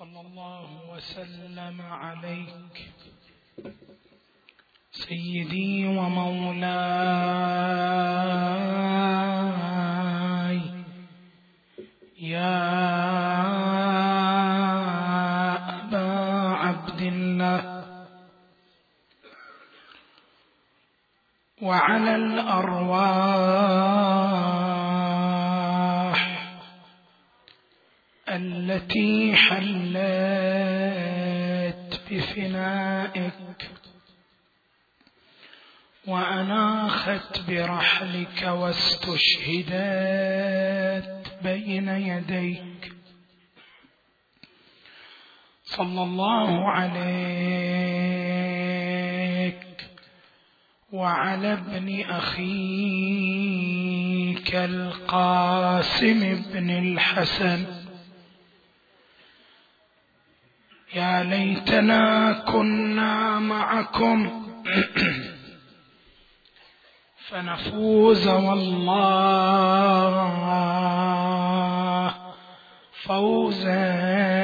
صلى الله وسلم عليك سيدي ومولاي يا أبا عبد الله، وعلى الأرواح التي حلت بفنائك وأناخت برحلك واستشهدت بين يديك، صلى الله عليك وعلى ابن أخيك القاسم بن الحسن. يا ليتنا كنا معكم فنفوز والله فوزا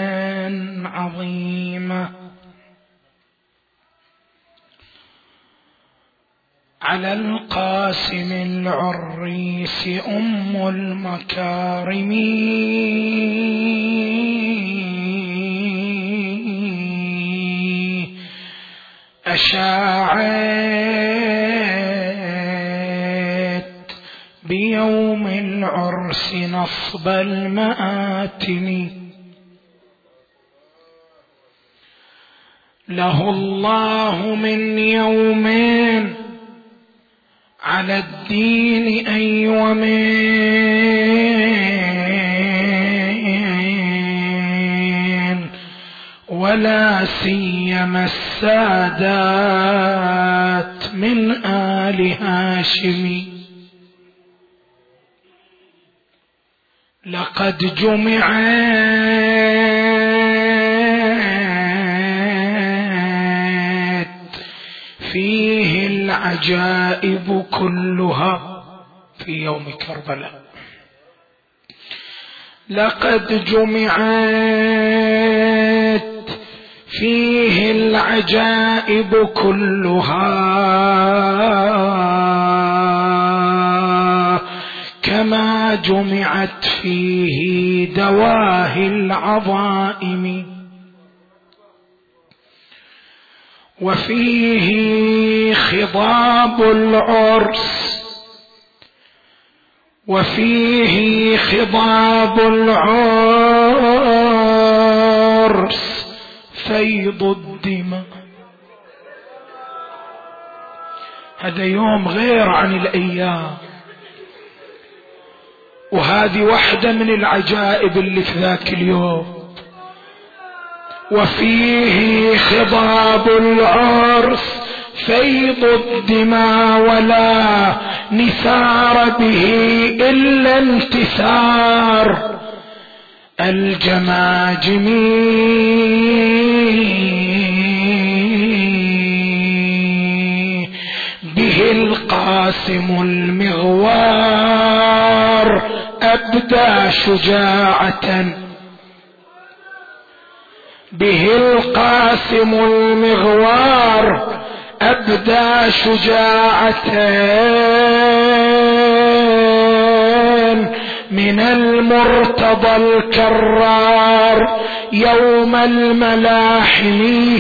عظيما. على القاسم العريس أم المكارم أشاعت بيوم العرس نصب المآتم، له الله من يومين على الدين أيومين، ولا سيما السادات من آل هاشم. لقد جمعت فيه العجائب كلها في يوم كربلاء. لقد جمعت فيه العجائب كلها كما جمعت فيه دواهي العظائم، وفيه خضاب العرس، وفيه خضاب العرس فيض الدماء. هذا يوم غير عن الأيام، وهذه واحدة من العجائب اللي في ذاك اليوم. وفيه خضاب العرس فيض الدماء، ولا نثار به إلا انتثار الجماجم. به القاسم المغوار أبدى شجاعة، به القاسم المغوار أبدى شجاعة من المرتضى الكرار يوم الملاحم.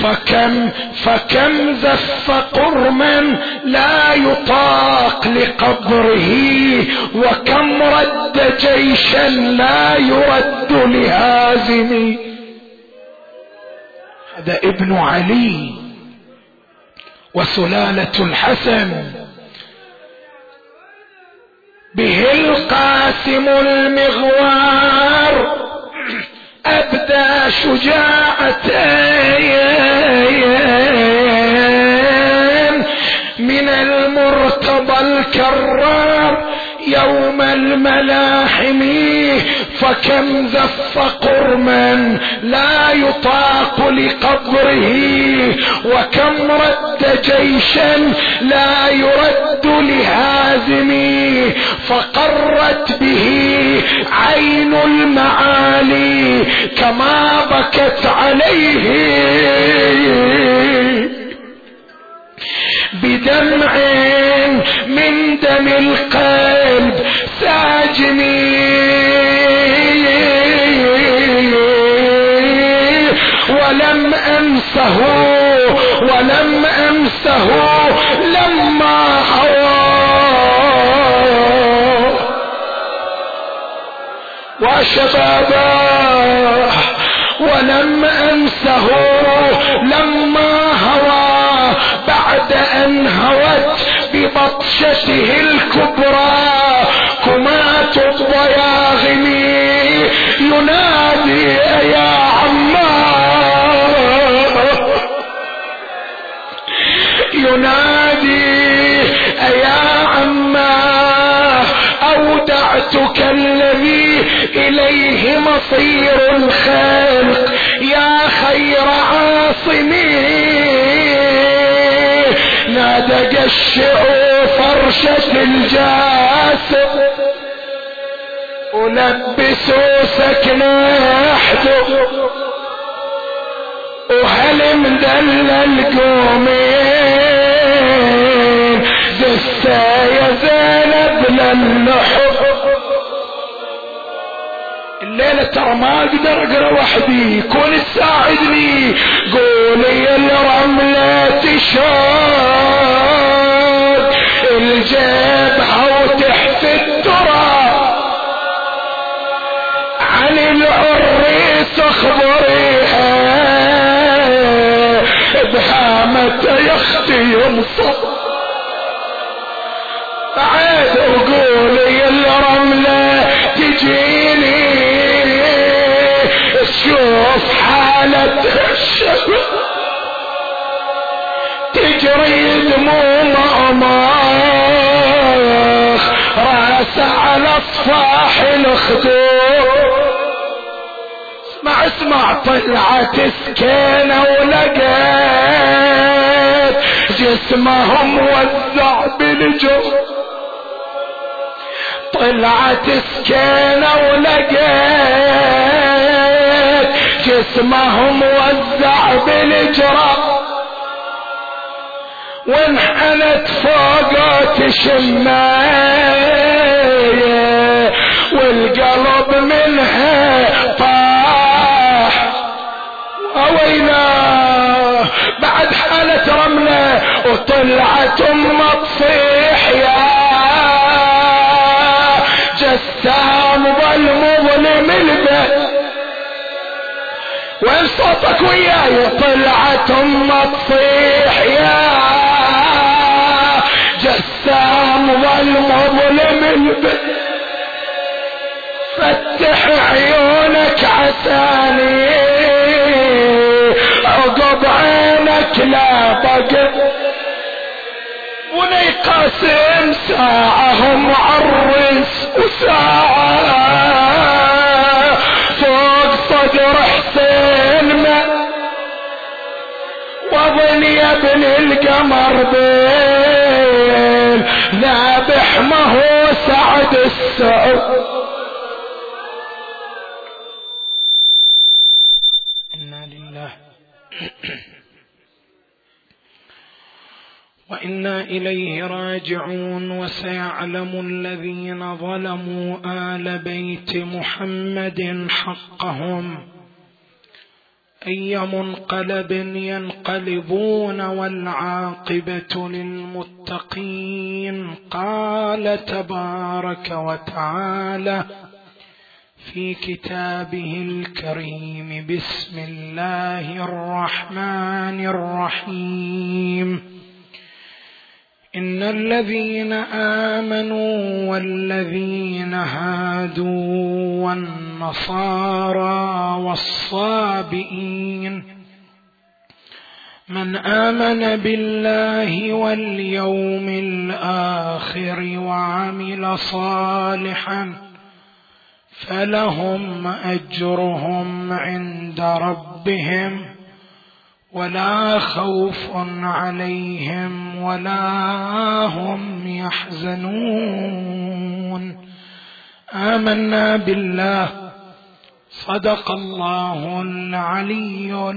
فكم زف قرما لا يطاق لقبره، وكم رد جيشا لا يرد لهازم. هذا ابن علي وسلالة الحسن. به القاسم المغوار أبدى شجاعة من المرتضى الكرار يوم الملاحم. فكم زف قرما لا يطاق لقبره، وكم رد جيشا لا يرد لهازم. فقرت به عين المعالي كما بكت عليه بدمع من دم القلب ساجني ولم أنسه لما هوى وشبابه ولم أنسه لما هوى بعد أن هوت ببطشته الكبرى كمات الضياغمي ينادي يا عمار ينادي يا عماه أودعتك الذي إليه مصير الخلق يا خير عاصمي نادى قشعوا فرشة الجاسم ولبسوا سكناحته وهل مدلل قومين زسا يا زينب للنحب الليلة ترى ما اقدر اقرا وحدي كون تساعدني قولي الرملة تشاد الجبهة وتحفي التراب عن العريس اخبريها بهامة يختي ينصب بعد وقولي الرملة تجيني شوف حالة الشباب تجري دموع مأماخ راسه على صفاح الخدود اسمع طلعت سكينة ولقيت جسمهم موزع بالجو طلعت سكينة ولقيت جسمهم موزع بالجرى وانحنت فوقه تشمايه والقلب منها طاح وويلاه بعد حالة رملة وطلعت تصيح يا جسام والمظلم البيت وين صوتك وياي طلعت تصيح يا جسام والمظلم البيت فتح عيونك عساني عقب عينك لا بقى بني قاسم ساعهم عرس وساعة فوق صدر حسين ما وظن يا ابن القمر بين ذابح ما هو سعد السعود. إنا لله وإنا إليه راجعون. وسيعلم الذين ظلموا آل بيت محمد حقهم أي منقلب ينقلبون والعاقبة للمتقين. قال تبارك وتعالى في كتابه الكريم: بسم الله الرحمن الرحيم. إن الذين آمنوا والذين هادوا والنصارى والصابئين من آمن بالله واليوم الآخر وعمل صالحا فلهم أجرهم عند ربهم ولا خوف عليهم ولا هم يحزنون. آمنا بالله صدق الله العلي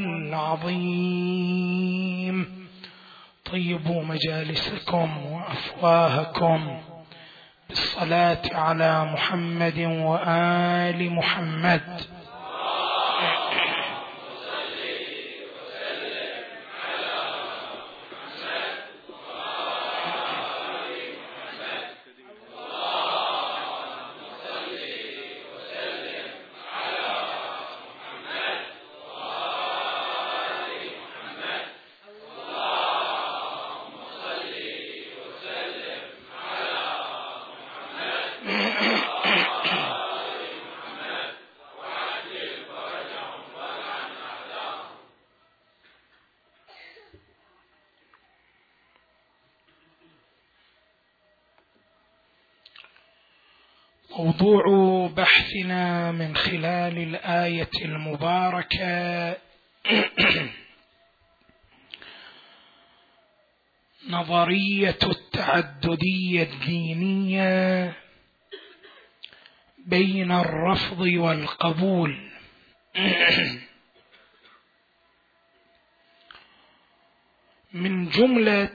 العظيم. طيبوا مجالسكم وأفواهكم بالصلاة على محمد وآل محمد. موضوع بحثنا من خلال الآية المباركة نظرية التعددية الدينية بين الرفض والقبول. من جملة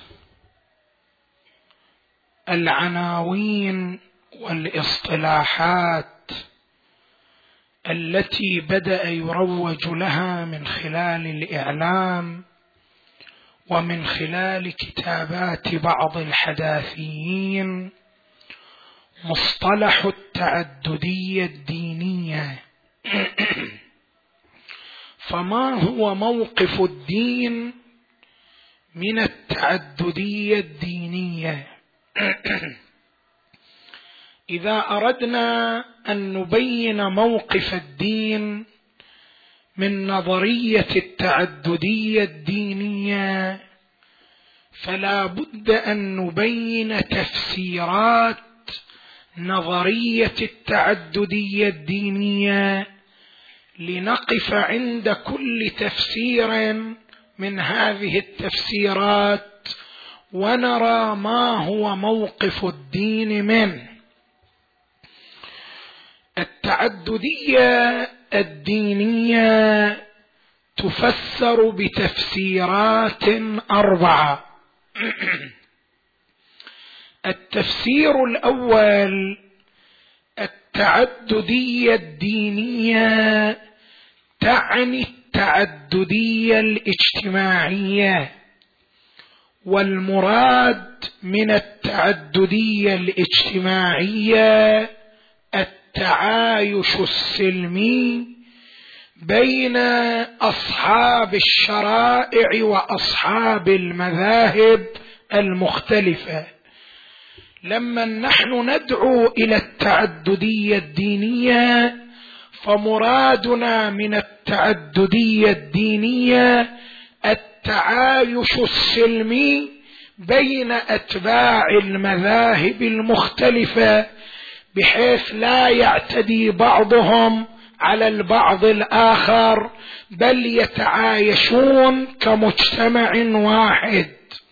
العناوين والاصطلاحات التي بدأ يروج لها من خلال الإعلام ومن خلال كتابات بعض الحداثيين مصطلح التعددية الدينية. فما هو موقف الدين من التعددية الدينية؟ إذا أردنا أن نبين موقف الدين من نظرية التعددية الدينية فلا بد أن نبين تفسيرات نظرية التعددية الدينية، لنقف عند كل تفسير من هذه التفسيرات ونرى ما هو موقف الدين منه. التعددية الدينية تفسر بتفسيرات 4. التفسير الأول: التعددية الدينية تعني التعددية الاجتماعية، والمراد من التعددية الاجتماعية التعايش السلمي بين أصحاب الشرائع وأصحاب المذاهب المختلفة. لما نحن ندعو إلى التعددية الدينية فمرادنا من التعددية الدينية التعايش السلمي بين أتباع المذاهب المختلفة، بحيث لا يعتدي بعضهم على البعض الآخر، بل يتعايشون كمجتمع واحد.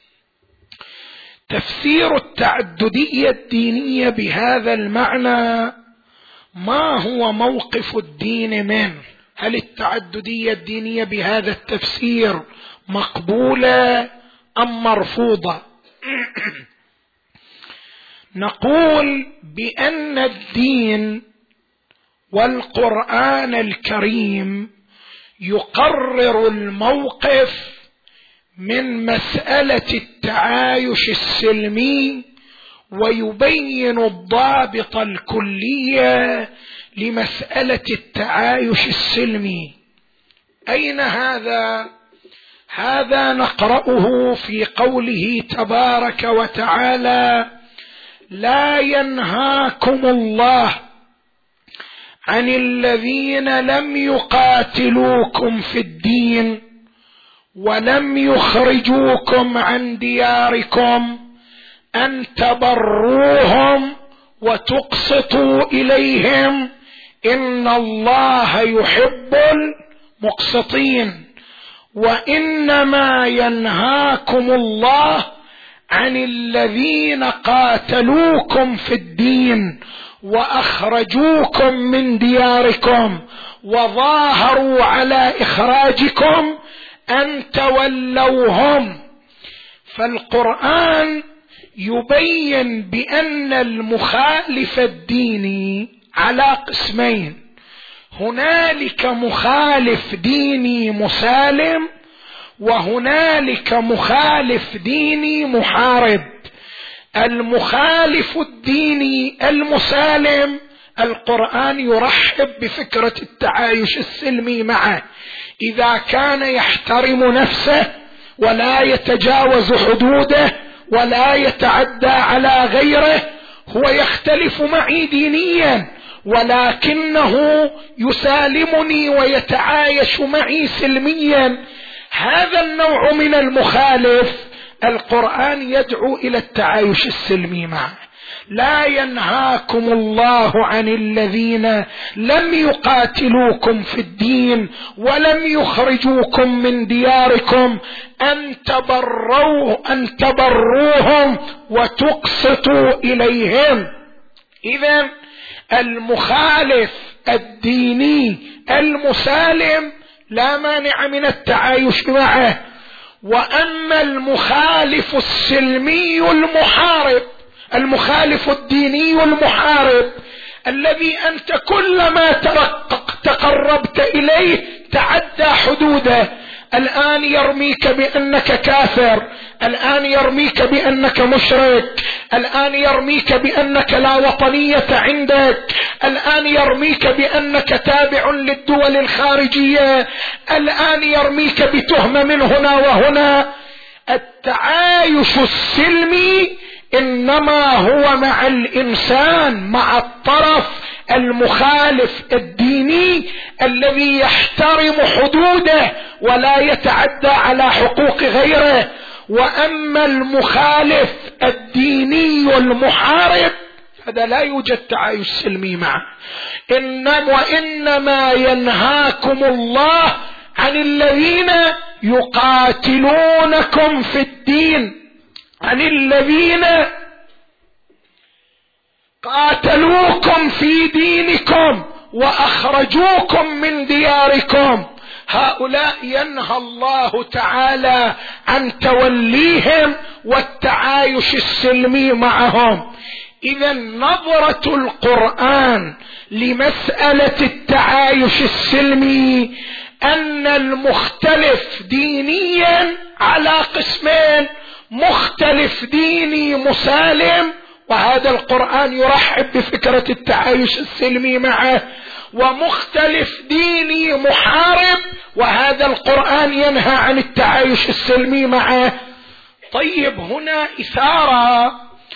تفسير التعددية الدينية بهذا المعنى: ما هو موقف الدين منه؟ هل التعددية الدينية بهذا التفسير مقبولة أم مرفوضة؟ نقول بأن الدين والقرآن الكريم يقرر الموقف من مسألة التعايش السلمي ويبين الضابط الكلية لمسألة التعايش السلمي. أين هذا؟ هذا نقرأه في قوله تبارك وتعالى: لا ينهاكم الله عن الذين لم يقاتلوكم في الدين ولم يخرجوكم عن دياركم أن تبروهم وتقسطوا إليهم إن الله يحب المقسطين. وإنما ينهاكم الله عن الذين قاتلوكم في الدين وأخرجوكم من دياركم وظاهروا على إخراجكم أن تولوهم. فالقرآن يبين بأن المخالف الديني على قسمين: هنالك مخالف ديني مسالم، وهنالك مخالف ديني محارب. المخالف الديني المسالم القرآن يرحب بفكرة التعايش السلمي معه إذا كان يحترم نفسه ولا يتجاوز حدوده ولا يتعدى على غيره. هو يختلف معي دينيا ولكنه يسالمني ويتعايش معي سلميا. هذا النوع من المخالف القرآن يدعو إلى التعايش السلمي معه. لا ينهاكم الله عن الذين لم يقاتلوكم في الدين ولم يخرجوكم من دياركم أن تبروهم وتقسطوا إليهم. إذن المخالف الديني المسالم لا مانع من التعايش معه. وأما المخالف السلمي المحارب، المخالف الديني المحارب الذي أنت كلما تقربت إليه تعدى حدوده، الآن يرميك بأنك كافر، الآن يرميك بأنك مشرك، الآن يرميك بأنك لا وطنية عندك، الآن يرميك بأنك تابع للدول الخارجية، الآن يرميك بتهمة من هنا وهنا. التعايش السلمي إنما هو مع الإنسان، مع الطرف المخالف الديني الذي يحترم حدوده ولا يتعدى على حقوق غيره. وأما المخالف الديني المحارب هذا لا يوجد تعايش سلمي معه. وإنما ينهاكم الله عن الذين يقاتلونكم في الدين، عن الذين قاتلوكم في دينكم وأخرجوكم من دياركم. هؤلاء ينهى الله تعالى عن توليهم والتعايش السلمي معهم. إذا نظرة القرآن لمسألة التعايش السلمي أن المختلف دينيا على قسمين: مختلف ديني مسالم وهذا القرآن يرحب بفكرة التعايش السلمي معه، ومختلف ديني محارب وهذا القرآن ينهى عن التعايش السلمي معه. طيب، هنا إثارة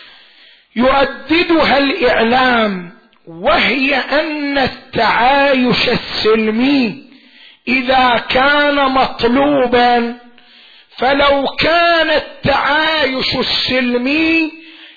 يرددها الإعلام، وهي أن التعايش السلمي إذا كان مطلوبا فلو كان التعايش السلمي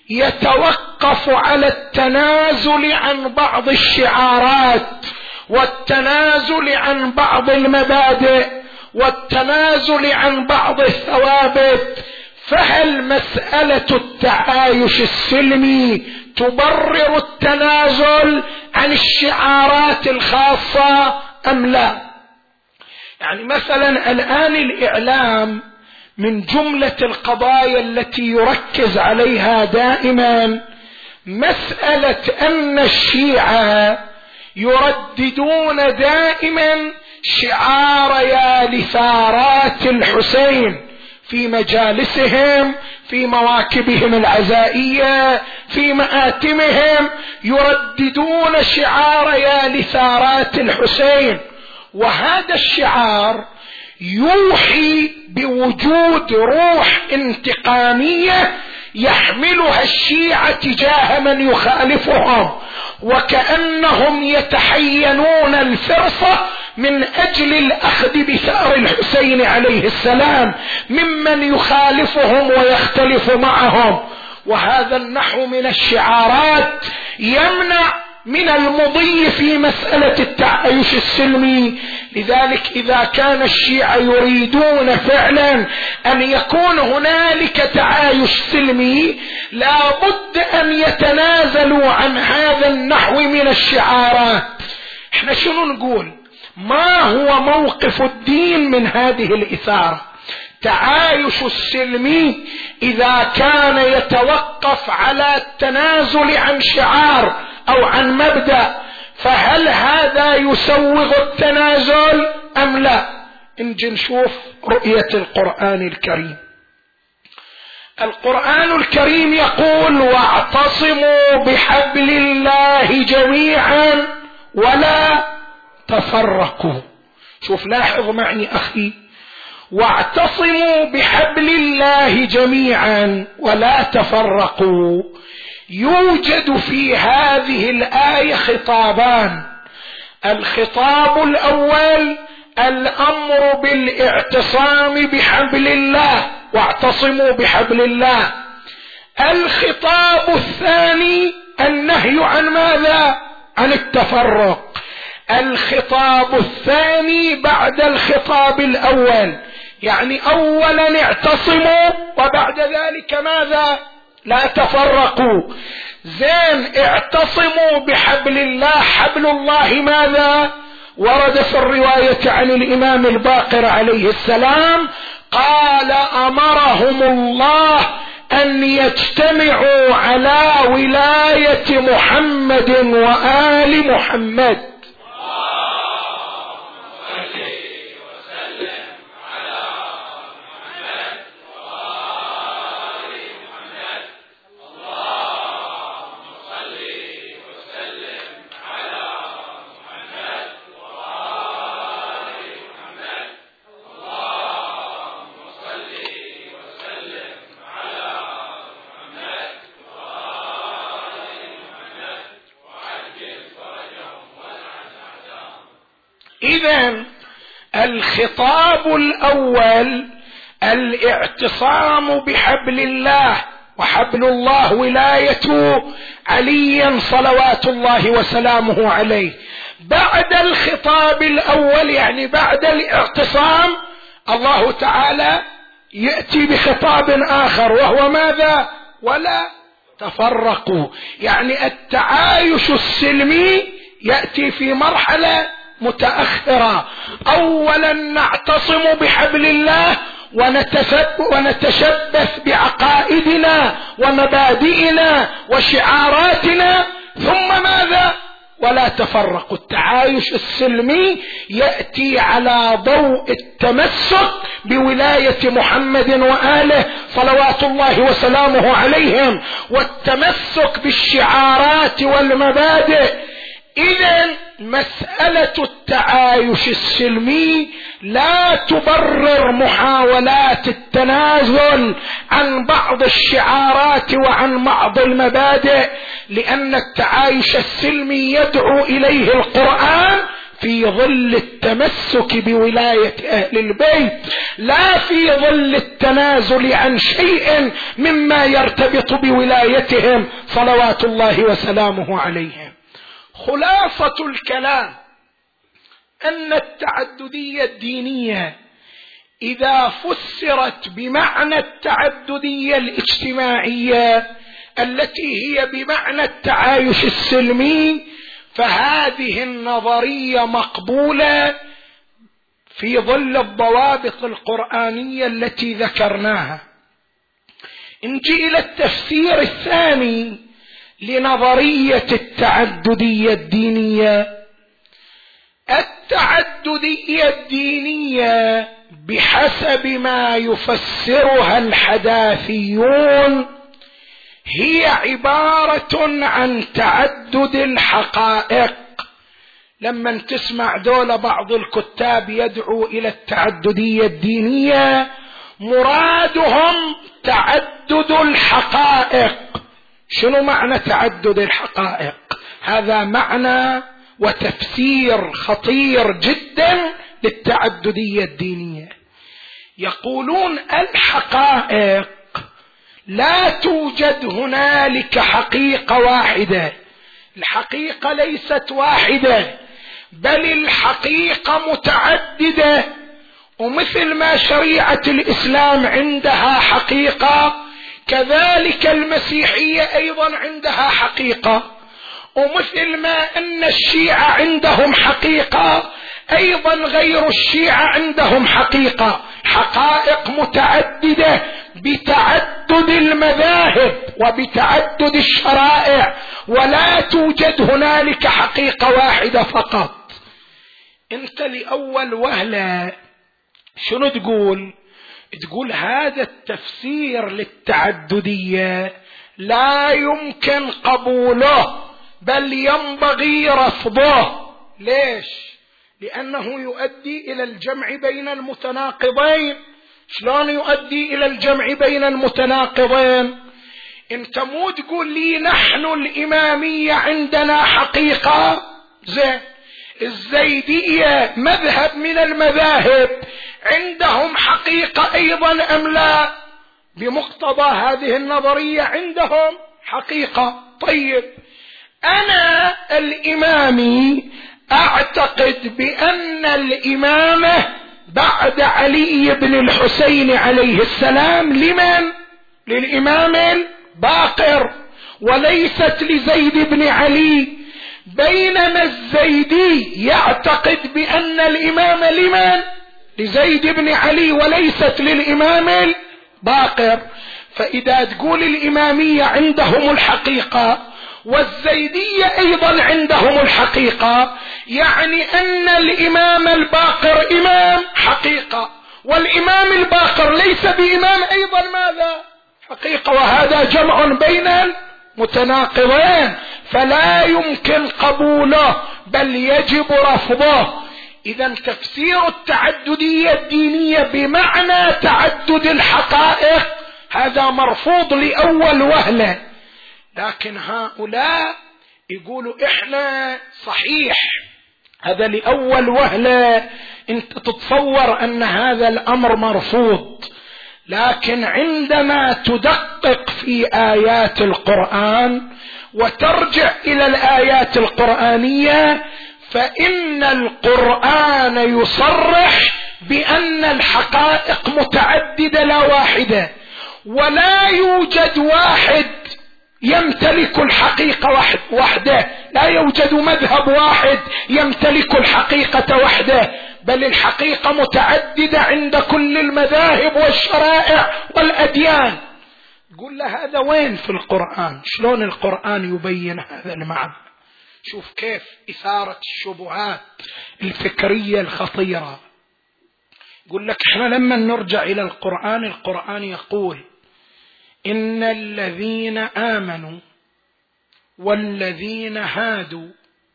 يتوقف على التنازل عن بعض الشعارات والتنازل عن بعض المبادئ والتنازل عن بعض الثوابت، فهل مسألة التعايش السلمي تبرر التنازل عن الشعارات الخاصة أم لا؟ يعني مثلا الآن الإعلام من جملة القضايا التي يركز عليها دائما مسألة أن الشيعة يرددون دائما شعار يا لثارات الحسين في مجالسهم، في مواكبهم العزائية، في مآتمهم، يرددون شعار يا لثارات الحسين. وهذا الشعار يوحي بوجود روح انتقامية يحملها الشيعة تجاه من يخالفهم، وكأنهم يتحينون الفرصة من أجل الأخذ بثأر الحسين عليه السلام ممن يخالفهم ويختلف معهم. وهذا النحو من الشعارات يمنع من المضي في مسألة التعايش السلمي، لذلك إذا كان الشيعة يريدون فعلا أن يكون هنالك تعايش سلمي لا بد أن يتنازلوا عن هذا النحو من الشعارات. احنا شنو نقول؟ ما هو موقف الدين من هذه الإثارة؟ تعايش السلمي إذا كان يتوقف على التنازل عن شعار أو عن مبدأ، فهل هذا يسوغ التنازل أم لا؟ نجي نشوف رؤية القرآن الكريم. القرآن الكريم يقول: واعتصموا بحبل الله جميعا ولا تفرقوا. شوف، لاحظ معي أخي، واعتصموا بحبل الله جميعا ولا تفرقوا. يوجد في هذه الآية خطابان. الخطاب الأول الأمر بالاعتصام بحبل الله، واعتصموا بحبل الله. الخطاب الثاني النهي عن ماذا؟ عن التفرق. الخطاب الثاني بعد الخطاب الأول، يعني أولا اعتصموا وبعد ذلك ماذا؟ لا تفرقوا. زين، اعتصموا بحبل الله. حبل الله ماذا؟ ورد في الرواية عن الإمام الباقر عليه السلام قال: أمرهم الله أن يجتمعوا على ولاية محمد وآل محمد. إذن الخطاب الأول الاعتصام بحبل الله، وحبل الله ولاية علي صلوات الله وسلامه عليه. بعد الخطاب الأول يعني بعد الاعتصام الله تعالى يأتي بخطاب آخر وهو ماذا؟ ولا تفرقوا. يعني التعايش السلمي يأتي في مرحلة متأخرة. أولا نعتصم بحبل الله ونتشبث بعقائدنا ومبادئنا وشعاراتنا، ثم ماذا؟ ولا تفرقوا. التعايش السلمي يأتي على ضوء التمسك بولاية محمد وآله صلوات الله وسلامه عليهم، والتمسك بالشعارات والمبادئ. إذن مسألة التعايش السلمي لا تبرر محاولات التنازل عن بعض الشعارات وعن بعض المبادئ، لأن التعايش السلمي يدعو إليه القرآن في ظل التمسك بولاية أهل البيت، لا في ظل التنازل عن شيء مما يرتبط بولايتهم صلوات الله وسلامه عليهم. خلاصة الكلام أن التعددية الدينية إذا فسرت بمعنى التعددية الاجتماعية التي هي بمعنى التعايش السلمي، فهذه النظرية مقبولة في ظل الضوابط القرآنية التي ذكرناها. نجي إلى التفسير الثاني لنظرية التعددية الدينية. التعددية الدينية بحسب ما يفسرها الحداثيون هي عبارة عن تعدد الحقائق. لما تسمع دول بعض الكتاب يدعو إلى التعددية الدينية مرادهم تعدد الحقائق. شنو معنى تعدد الحقائق؟ هذا معنى وتفسير خطير جدا للتعددية الدينية. يقولون الحقائق لا توجد هنالك حقيقة واحدة، الحقيقة ليست واحدة، بل الحقيقة متعددة. ومثل ما شريعة الإسلام عندها حقيقة، كذلك المسيحية أيضا عندها حقيقة. ومثل ما أن الشيعة عندهم حقيقة، أيضا غير الشيعة عندهم حقيقة. حقائق متعددة بتعدد المذاهب وبتعدد الشرائع، ولا توجد هنالك حقيقة واحدة فقط. انت لأول وهلة شنو تقول؟ تقول هذا التفسير للتعددية لا يمكن قبوله، بل ينبغي رفضه. ليش؟ لأنه يؤدي إلى الجمع بين المتناقضين. شلون يؤدي إلى الجمع بين المتناقضين؟ انت مو تقول لي نحن الإمامية عندنا حقيقة، زين، الزيدية مذهب من المذاهب عندهم حقيقة أيضا أم لا؟ بمقتضى هذه النظرية عندهم حقيقة. طيب أنا الإمامي أعتقد بأن الإمامة بعد علي بن الحسين عليه السلام لمن؟ للإمام الباقر، وليست لزيد بن علي. بينما الزيدي يعتقد بأن الإمامة لمن؟ لزيد بن علي، وليست للإمام الباقر. فإذا تقول الإمامية عندهم الحقيقة والزيدية أيضا عندهم الحقيقة، يعني أن الإمام الباقر إمام حقيقة، والإمام الباقر ليس بإمام أيضا ماذا؟ حقيقة. وهذا جمع بين المتناقضين، فلا يمكن قبوله بل يجب رفضه. إذا تفسير التعددية الدينية بمعنى تعدد الحقائق هذا مرفوض لأول وهلة. لكن هؤلاء يقولوا إحنا صحيح، هذا لأول وهلة انت تتصور أن هذا الأمر مرفوض، لكن عندما تدقق في آيات القرآن وترجع إلى الآيات القرآنية فإن القرآن يصرح بأن الحقائق متعددة لا واحدة، ولا يوجد واحد يمتلك الحقيقة وحده، لا يوجد مذهب واحد يمتلك الحقيقة وحده، بل الحقيقة متعددة عند كل المذاهب والشرائع والأديان. قل له هذا وين في القرآن؟ شلون القرآن يبين هذا المعنى؟ شوف كيف إثارة الشبهات الفكرية الخطيرة. يقول لك احنا لما نرجع إلى القرآن، القرآن يقول إن الذين آمنوا والذين هادوا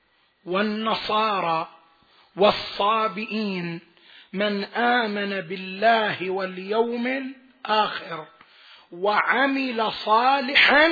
والنصارى والصابئين من آمن بالله واليوم الآخر وعمل صالحا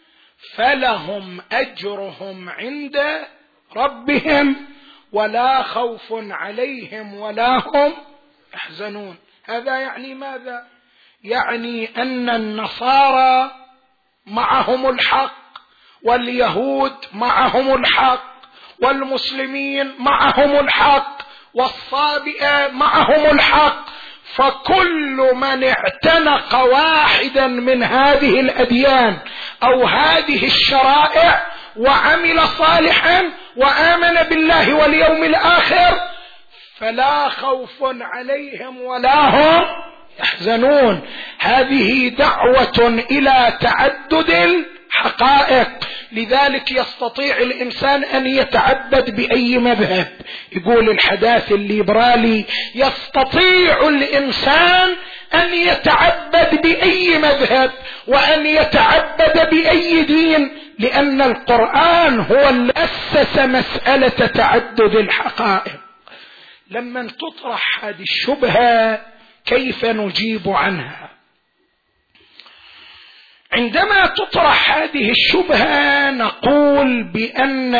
فلهم أجرهم عند ربهم ولا خوف عليهم ولا هم يحزنون. هذا يعني ماذا؟ يعني أن النصارى معهم الحق، واليهود معهم الحق، والمسلمين معهم الحق، والصابئة معهم الحق. فكل من اعتنق واحدا من هذه الأديان أو هذه الشرائع وعمل صالحا وآمن بالله واليوم الآخر فلا خوف عليهم ولا هم يحزنون. هذه دعوة إلى تعدد الحقائق. لذلك يستطيع الإنسان أن يتعبد بأي مذهب. يقول الحداث الليبرالي يستطيع الإنسان أن يتعبد بأي مذهب وأن يتعبد بأي دين، لأن القرآن هو اللي أسس مسألة تعدد الحقائق. لما تطرح هذه الشبهة كيف نجيب عنها؟ عندما تطرح هذه الشبهة نقول بأن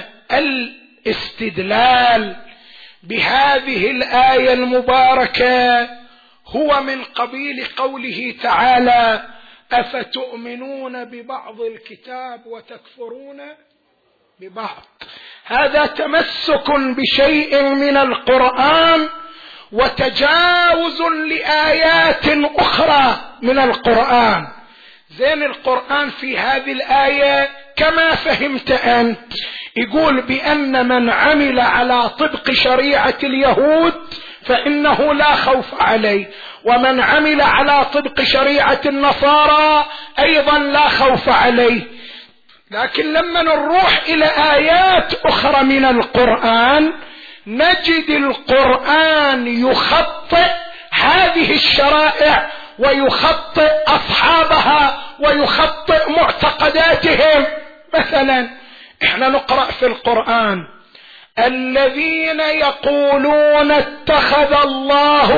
الاستدلال بهذه الآية المباركة هو من قبيل قوله تعالى أفتؤمنون ببعض الكتاب وتكفرون ببعض. هذا تمسك بشيء من القرآن وتجاوز لآيات أخرى من القرآن. زين القرآن في هذه الآية كما فهمت أنت يقول بأن من عمل على طبق شريعة اليهود فإنه لا خوف عليه، ومن عمل على طبق شريعة النصارى أيضا لا خوف عليه. لكن لما نروح إلى آيات أخرى من القرآن نجد القرآن يخطئ هذه الشرائع ويخطئ أصحابها ويخطئ معتقداتهم. مثلا احنا نقرأ في القرآن الذين يقولون اتخذ الله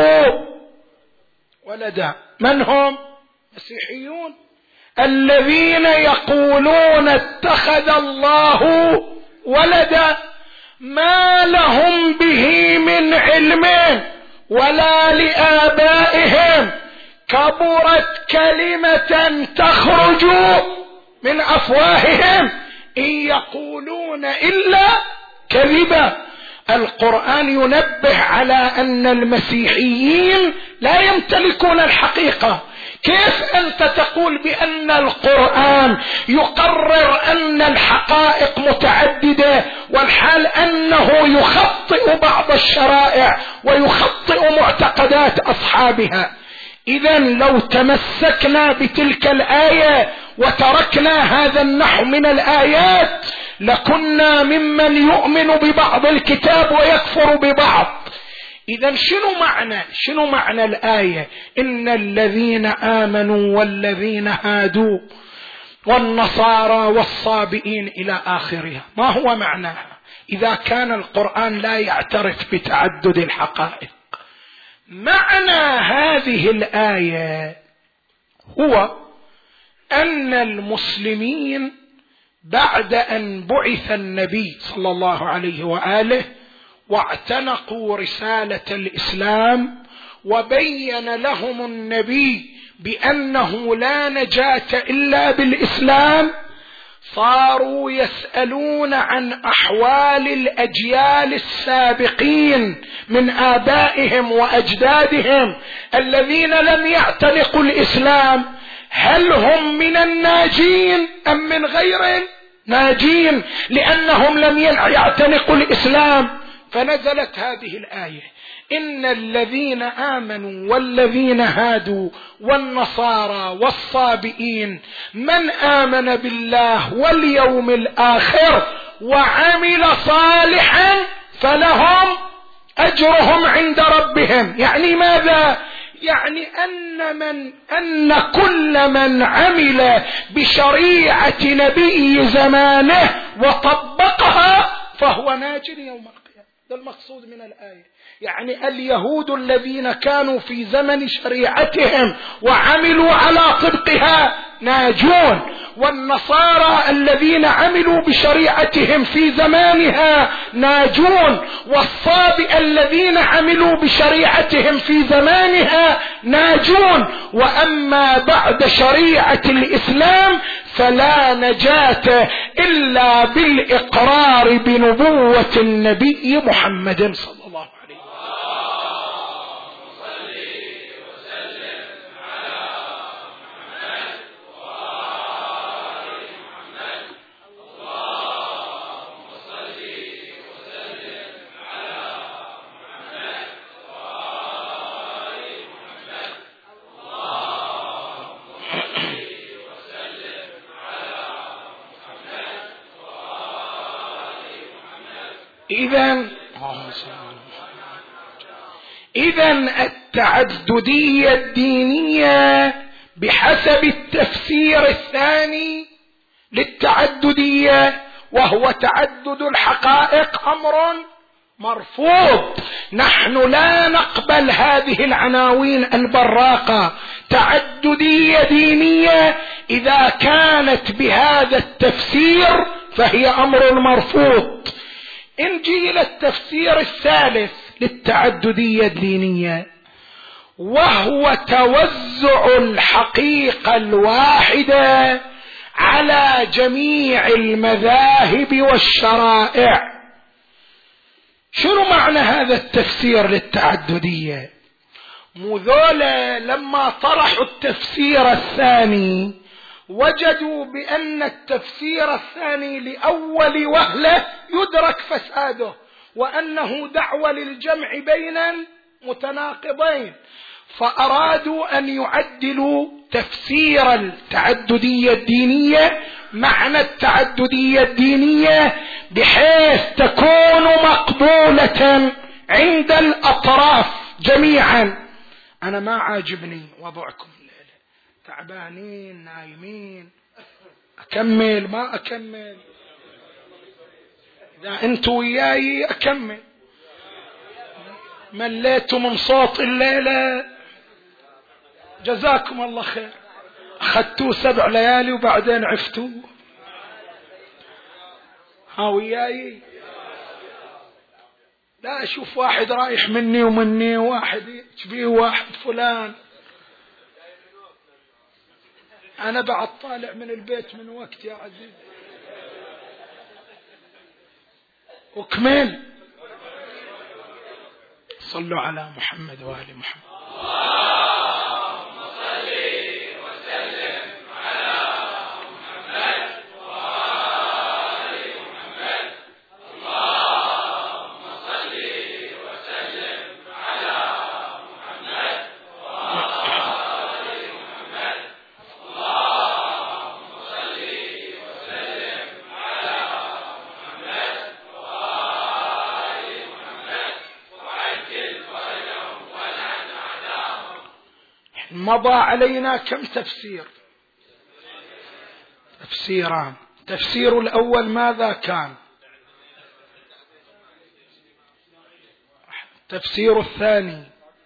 ولدا، من هم؟ مسيحيون. الذين يقولون اتخذ الله ولدا ما لهم به من علم ولا لآبائهم كبرت كلمة تخرج من أفواههم إن يقولون إلا كذبا. القرآن ينبه على أن المسيحيين لا يمتلكون الحقيقة. كيف أنت تقول بأن القرآن يقرر أن الحقائق متعددة والحال أنه يخطئ بعض الشرائع ويخطئ معتقدات أصحابها؟ إذن لو تمسكنا بتلك الآية وتركنا هذا النحو من الآيات لكنا ممن يؤمن ببعض الكتاب ويكفر ببعض. إذن شنو معنى الآية؟ إن الذين آمنوا والذين هادوا والنصارى والصابئين إلى آخرها. ما هو معناها إذا كان القرآن لا يعترف بتعدد الحقائق؟ معنى هذه الآية هو أن المسلمين بعد أن بعث النبي صلى الله عليه وآله واعتنقوا رسالة الإسلام وبين لهم النبي بأنه لا نجاة إلا بالإسلام، صاروا يسألون عن أحوال الأجيال السابقين من آبائهم وأجدادهم الذين لم يعتنقوا الإسلام، هل هم من الناجين أم من غير ناجين لأنهم لم يعتنقوا الإسلام. فنزلت هذه الآية إن الذين آمنوا والذين هادوا والنصارى والصابئين من آمن بالله واليوم الآخر وعمل صالحا فلهم أجرهم عند ربهم. يعني ماذا؟ يعني أن كل من عمل بشريعة نبي زمانه وطبقها فهو ناج يوم القيامة. ده المقصود من الآية. يعني اليهود الذين كانوا في زمن شريعتهم وعملوا على طبقها ناجون، والنصارى الذين عملوا بشريعتهم في زمانها ناجون، والصابئ الذين عملوا بشريعتهم في زمانها ناجون. وأما بعد شريعة الإسلام فلا نجاة إلا بالإقرار بنبوة النبي محمد صلى الله عليه وسلم. إذن التعددية الدينية بحسب التفسير الثاني للتعددية وهو تعدد الحقائق أمر مرفوض. نحن لا نقبل هذه العناوين البراقة. تعددية دينية إذا كانت بهذا التفسير فهي أمر مرفوض. نجي إلى التفسير الثالث للتعددية الدينية وهو توزع الحقيقة الواحدة على جميع المذاهب والشرائع. شنو معنى هذا التفسير للتعددية؟ مذولا لما طرحوا التفسير الثاني وجدوا بأن التفسير الثاني لأول وهلة يدرك فساده، وأنه دعوة للجمع بين المتناقضين، فأرادوا أن يعدلوا تفسير التعددية الدينية، معنى التعددية الدينية، بحيث تكون مقبولة عند الأطراف جميعا. أنا ما عاجبني وضعكم الليلة، تعبانين نايمين، أكمل ما أكمل؟ إذا أنتوا وياي أكمل، مليتوا من صوت الليلة جزاكم الله خير، أخذتوا 7 ليالي وبعدين عفتوا. ها وياي؟ لا أشوف واحد رايح مني ومني، واحد شبيه واحد فلان. أنا بعد طالع من البيت من وقت يا عزيز. وكمل. صلوا على محمد وآل محمد. اللهم صل وسلم على محمد وآل محمد. اللهم صل وسلم على محمد وآل محمد. اللهم صل وسلم على محمد وآل محمد وعجل فرجهم ولعن أعداءهم. مضى علينا كم تفسير؟ تفسيران. تفسير الأول ماذا كان؟ تفسير الثاني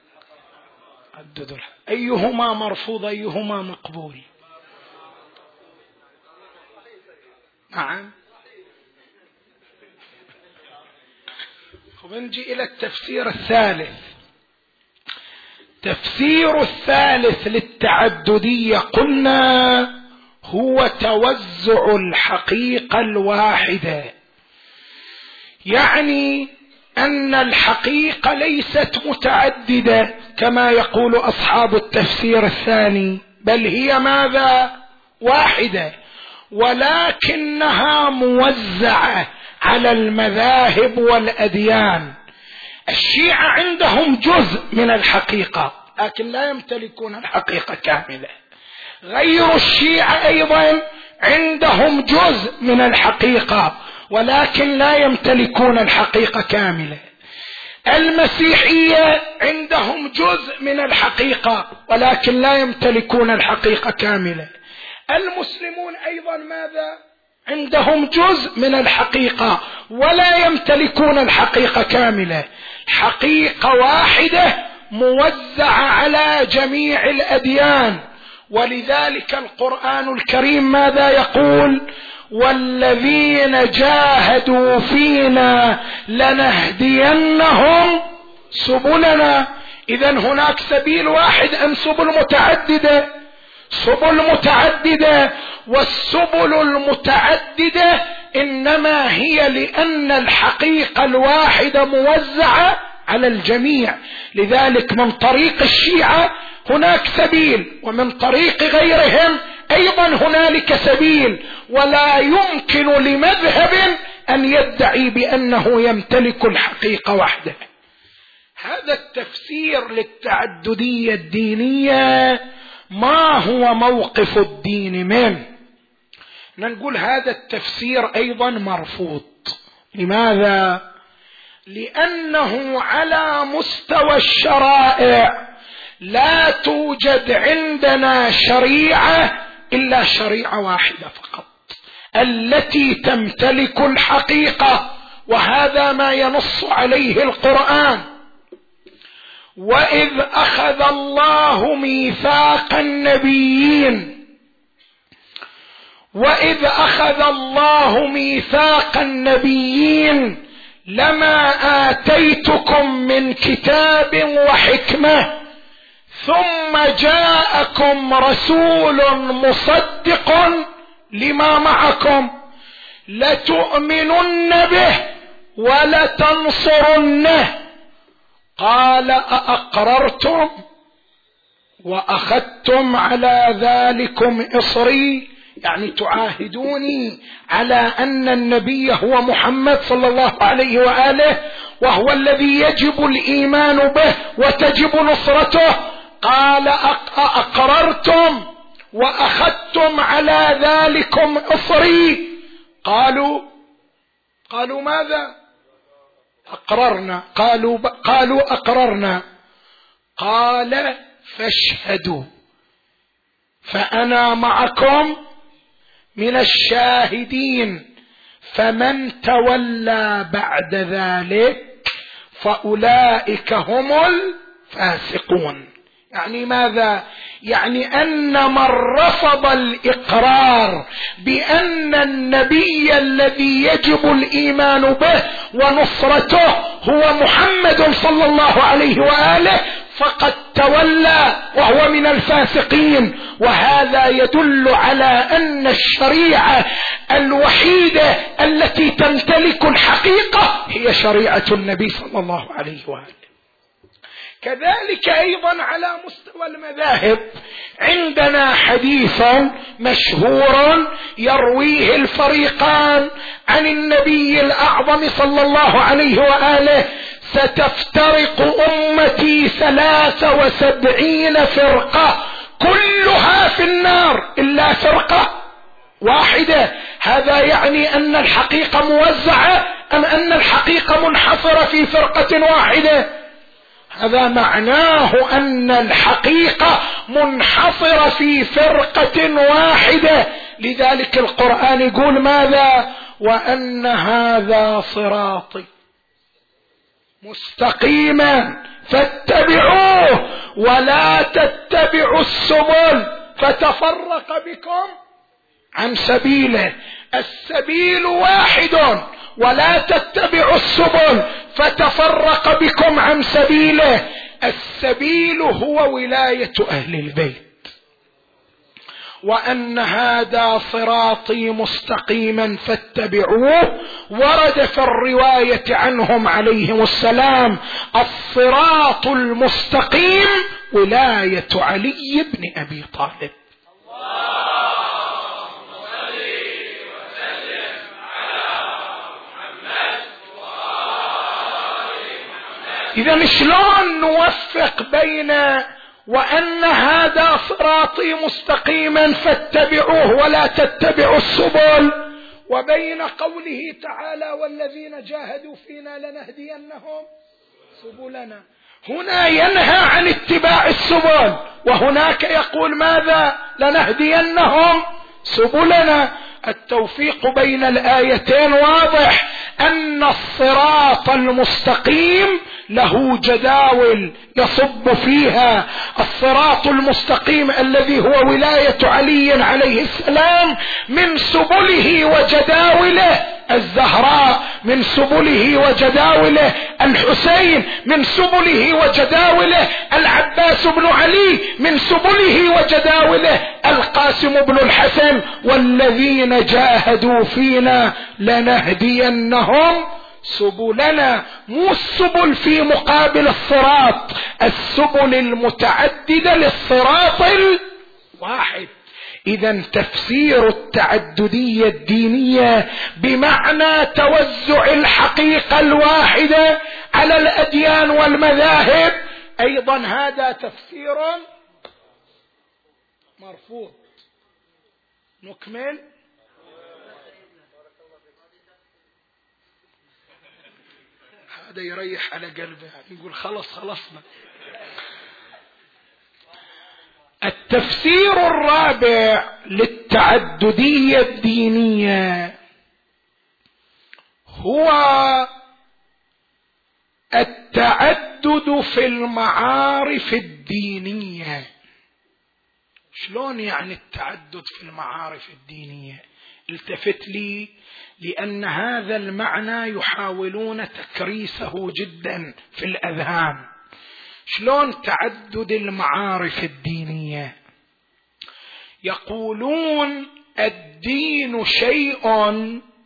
أيهما مرفوض أيهما مقبول؟ نعم. ونجي إلى التفسير الثالث. تفسير الثالث للتعددية قلنا هو توزع الحقيقة الواحدة، يعني أن الحقيقة ليست متعددة كما يقول أصحاب التفسير الثاني، بل هي ماذا؟ واحدة، ولكنها موزعة على المذاهب والأديان. الشيعة عندهم جزء من الحقيقة لكن لا يمتلكون الحقيقة كاملة. غير الشيعة أيضا عندهم جزء من الحقيقة ولكن لا يمتلكون الحقيقة كاملة. المسيحية عندهم جزء من الحقيقة ولكن لا يمتلكون الحقيقة كاملة. المسلمون أيضا ماذا؟ عندهم جزء من الحقيقة ولا يمتلكون الحقيقة كاملة. حقيقة واحدة موزعة على جميع الأديان، ولذلك القرآن الكريم ماذا يقول؟ والذين جاهدوا فينا لنهدينهم سبلنا. إذن هناك سبيل واحد أم سبل متعددة؟ سبل متعددة، والسبل المتعددة إنما هي لأن الحقيقة الواحدة موزعة على الجميع. لذلك من طريق الشيعة هناك سبيل، ومن طريق غيرهم أيضا هنالك سبيل، ولا يمكن لمذهب أن يدعي بأنه يمتلك الحقيقة وحده. هذا التفسير للتعددية الدينية ما هو موقف الدين منه؟ نقول هذا التفسير أيضا مرفوض. لماذا؟ لأنه على مستوى الشرائع لا توجد عندنا شريعة إلا شريعة واحدة فقط التي تمتلك الحقيقة، وهذا ما ينص عليه القرآن. وإذ أخذ الله ميثاق النبيين، وإذ أخذ الله ميثاق النبيين لما آتيتكم من كتاب وحكمة ثم جاءكم رسول مصدق لما معكم لتؤمنن به ولتنصرنه. قال أأقررتم وأخذتم على ذلكم إصري، يعني تعاهدوني على أن النبي هو محمد صلى الله عليه وآله، وهو الذي يجب الإيمان به وتجب نصرته. قال أقررتم وأخذتم على ذلكم إصري. قالوا ماذا؟ أقررنا. قالوا أقررنا. قال فاشهدوا فأنا معكم من الشاهدين، فمن تولى بعد ذلك فأولئك هم الفاسقون. يعني ماذا؟ يعني أن من رفض الإقرار بأن النبي الذي يجب الإيمان به ونصرته هو محمد صلى الله عليه وآله فقد تولى وهو من الفاسقين. وهذا يدل على أن الشريعة الوحيدة التي تمتلك الحقيقة هي شريعة النبي صلى الله عليه وآله. كذلك أيضا على مستوى المذاهب عندنا حديث مشهور يرويه الفريقان عن النبي الأعظم صلى الله عليه وآله: ستفترق أمتي 73 فرقة كلها في النار إلا فرقة واحدة. هذا يعني أن الحقيقة موزعة أم أن الحقيقة منحصرة في فرقة واحدة؟ هذا معناه أن الحقيقة منحصرة في فرقة واحدة. لذلك القرآن يقول ماذا؟ وأن هذا صراطي مستقيما فاتبعوه ولا تتبعوا السبل فتفرق بكم عن سبيله. السبيل واحد ولا تتبعوا السبل فتفرق بكم عن سبيله. السبيل هو ولاية أهل البيت. وأن هذا صراطي مستقيما فاتبعوه. ورد في الرواية عنهم عليهم السلام: الصراط المستقيم ولاية علي بن أبي طالب. إذا شلون نوفق بين وأن هذا صراطي مستقيما فاتبعوه ولا تتبعوا السبل وبين قوله تعالى: والذين جاهدوا فينا لنهدينهم سبلنا؟ هنا ينهى عن اتباع السبل وهناك يقول ماذا؟ لنهدينهم سبلنا. التوفيق بين الآيتين واضح، أن الصراط المستقيم له جداول يصب فيها. الصراط المستقيم الذي هو ولاية علي عليه السلام من سبله وجداوله الزهراء، من سبله وجداوله الحسين، من سبله وجداوله العباس بن علي، من سبله وجداوله القاسم بن الحسن: والذين جاهدوا فينا لنهدينهم سبلنا. مو السبل في مقابل الصراط، السبل المتعددة للصراط الواحد. إذا تفسير التعددية الدينية بمعنى توزع الحقيقة الواحدة على الأديان والمذاهب أيضا هذا تفسير مرفوض. نكمل. هذا يريح على قلبه، يقول خلصنا. التفسير الرابع للتعددية الدينية هو التعدد في المعارف الدينية. شلون يعني التعدد في المعارف الدينية؟ التفت لي، لأن هذا المعنى يحاولون تكريسه جدا في الأذهان. شلون تعدد المعارف الدينية؟ يقولون الدين شيء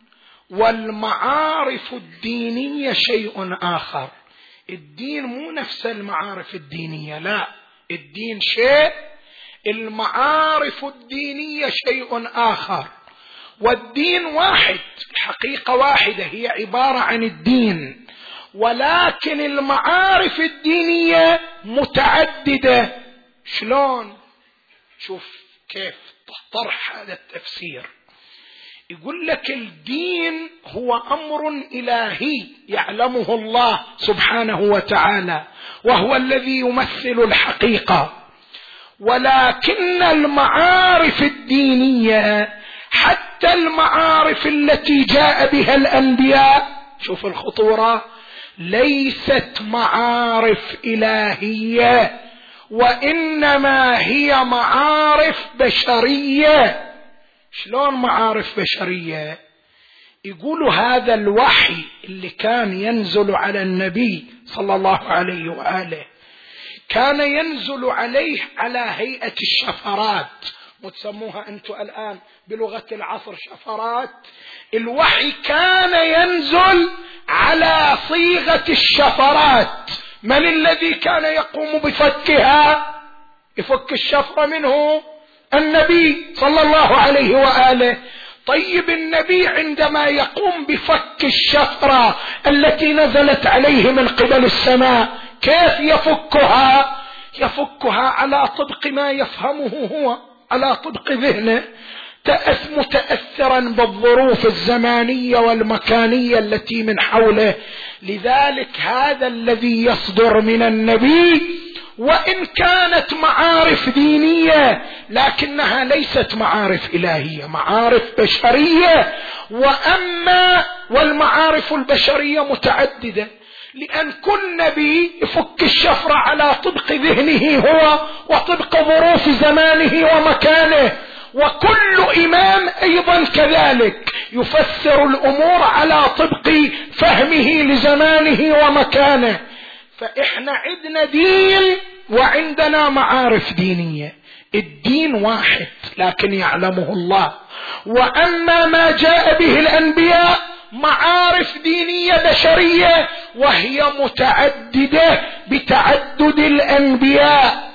والمعارف الدينية شيء آخر. الدين مو نفس المعارف الدينية، لا، الدين شيء، المعارف الدينية شيء آخر. والدين واحد، الحقيقة واحدة، هي عبارة عن الدين، ولكن المعارف الدينية متعددة. شلون؟ شوف كيف طرح هذا التفسير. يقول لك الدين هو أمر إلهي يعلمه الله سبحانه وتعالى، وهو الذي يمثل الحقيقة. ولكن المعارف الدينية، حتى المعارف التي جاء بها الأنبياء، شوف الخطورة، ليست معارف إلهية، وإنما هي معارف بشرية. شلون معارف بشرية؟ يقولوا هذا الوحي اللي كان ينزل على النبي صلى الله عليه وآله كان ينزل عليه على هيئة الشفرات، وتسموها أنتم الآن بلغة العصر شفرات. الوحي كان ينزل على صيغة الشفرات. من الذي كان يقوم بفكها؟ يفك الشفرة منه النبي صلى الله عليه وآله. طيب النبي عندما يقوم بفك الشفرة التي نزلت عليه من قبل السماء، كيف يفكها؟ يفكها على طبق ما يفهمه هو، على طبق ذهنه، متأثرا بالظروف الزمانية والمكانية التي من حوله. لذلك هذا الذي يصدر من النبي وإن كانت معارف دينية لكنها ليست معارف إلهية، معارف بشرية. والمعارف البشرية متعددة، لأن كل نبي يفك الشفرة على طبق ذهنه هو وطبق ظروف زمانه ومكانه، وكل إمام أيضا كذلك يفسر الأمور على طبق فهمه لزمانه ومكانه. فإحنا عندنا دين وعندنا معارف دينية. الدين واحد لكن يعلمه الله، وأما ما جاء به الأنبياء معارف دينية بشرية، وهي متعددة بتعدد الأنبياء.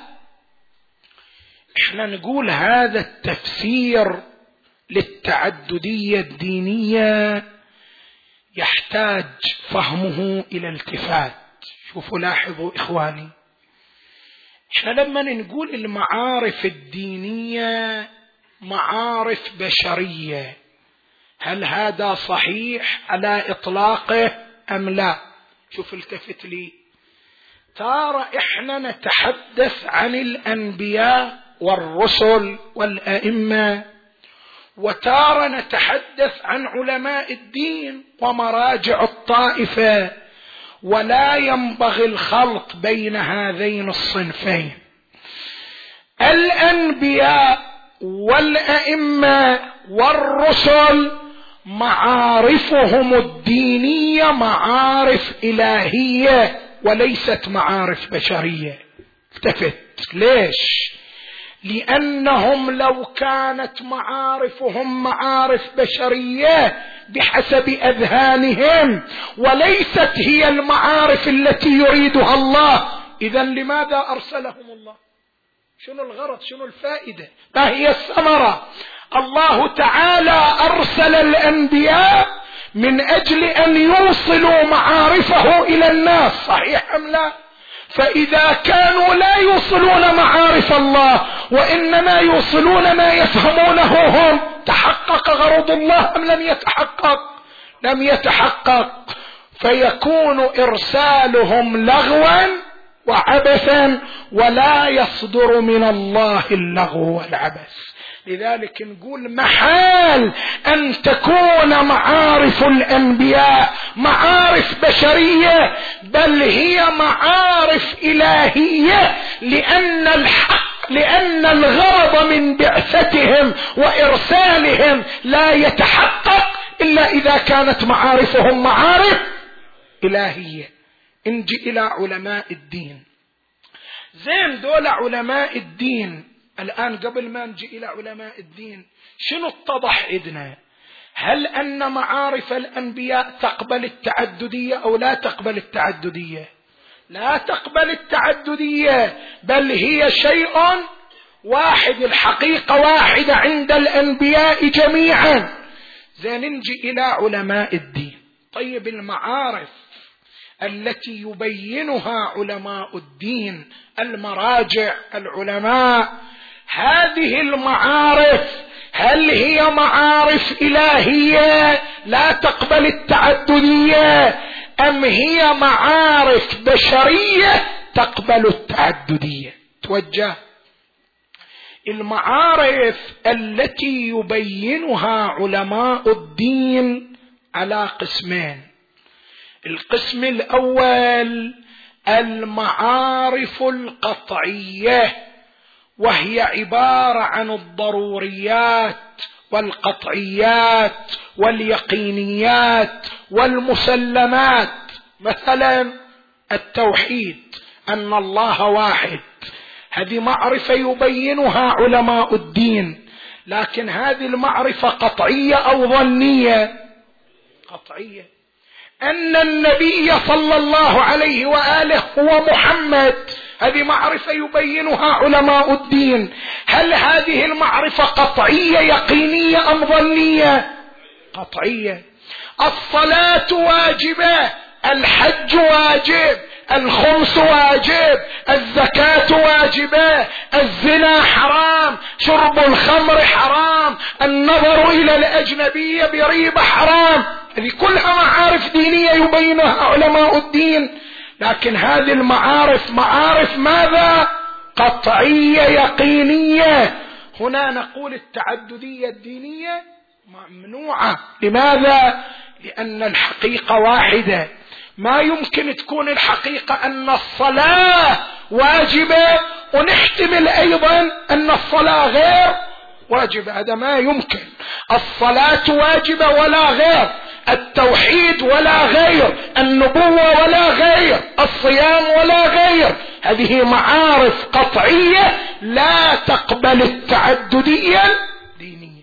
احنا نقول هذا التفسير للتعددية الدينية يحتاج فهمه إلى التفات. شوفوا لاحظوا إخواني، احنا لما نقول المعارف الدينية معارف بشرية، هل هذا صحيح على إطلاقه أم لا؟ شوف التفت لي، ترى احنا نتحدث عن الأنبياء والرسل والأئمة، وتارة نتحدث عن علماء الدين ومراجع الطائفة، ولا ينبغي الخلط بين هذين الصنفين. الأنبياء والأئمة والرسل معارفهم الدينية معارف إلهية وليست معارف بشرية. التفت، ليش؟ لأنهم لو كانت معارفهم معارف بشرية بحسب أذهانهم وليست هي المعارف التي يريدها الله، إذن لماذا أرسلهم الله؟ شنو الغرض؟ شنو الفائدة؟ ما هي الثمرة؟ الله تعالى أرسل الأنبياء من أجل أن يوصلوا معارفه إلى الناس، صحيح أم لا؟ فإذا كانوا لا يوصلون معارف الله وإنما يوصلون ما يفهمونه هم، تحقق غرض الله أم لم يتحقق؟ لم يتحقق. فيكون إرسالهم لغوا وعبثا، ولا يصدر من الله اللغو والعبث. لذلك نقول محال أن تكون معارف الأنبياء معارف بشرية، بل هي معارف إلهية، لأن الغرض من بعثتهم وإرسالهم لا يتحقق إلا إذا كانت معارفهم معارف إلهية. نجي إلى علماء الدين. زين، دول علماء الدين الآن قبل ما نجي إلى علماء الدين شنو اتضح عندنا؟ هل أن معارف الأنبياء تقبل التعددية أو لا تقبل التعددية؟ لا تقبل التعددية، بل هي شيء واحد، الحقيقة واحدة عند الأنبياء جميعا. نجي إلى علماء الدين. طيب المعارف التي يبينها علماء الدين، المراجع، العلماء، هذه المعارف هل هي معارف إلهية لا تقبل التعددية، أم هي معارف بشرية تقبل التعددية؟ توجه. المعارف التي يبينها علماء الدين على قسمين. القسم الأول المعارف القطعية، وهي عبارة عن الضروريات والقطعيات واليقينيات والمسلمات. مثلا التوحيد، أن الله واحد، هذه معرفة يبينها علماء الدين، لكن هذه المعرفة قطعية أو ظنية؟ قطعية. أن النبي صلى الله عليه وآله هو محمد، هذه معرفة يبينها علماء الدين، هل هذه المعرفة قطعية يقينية أم ظنية؟ قطعية. الصلاة واجبة، الحج واجب، الخمس واجب، الزكاة واجبة، الزنا حرام، شرب الخمر حرام، النظر إلى الأجنبية بريبة حرام. هذه كلها معارف دينية يبينها علماء الدين، لكن هذه المعارف معارف ماذا؟ قطعية يقينية. هنا نقول التعددية الدينية ممنوعة. لماذا؟ لأن الحقيقة واحدة. ما يمكن تكون الحقيقة أن الصلاة واجبة ونحتمل أيضا أن الصلاة غير واجبة، هذا ما يمكن. الصلاة واجبة ولا غير، التوحيد ولا غير، النبوة ولا غير، الصيام ولا غير. هذه معارف قطعية لا تقبل التعددية الدينية.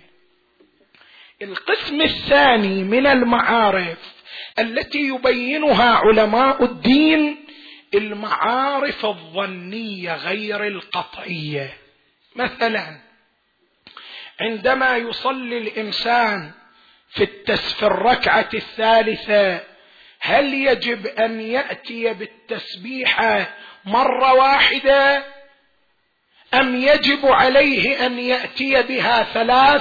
القسم الثاني من المعارف التي يبينها علماء الدين المعارف الظنية غير القطعية. مثلا عندما يصلي الإنسان في الركعة الثالثة، هل يجب أن يأتي بالتسبيحة مرة واحدة، أم يجب عليه أن يأتي بها 3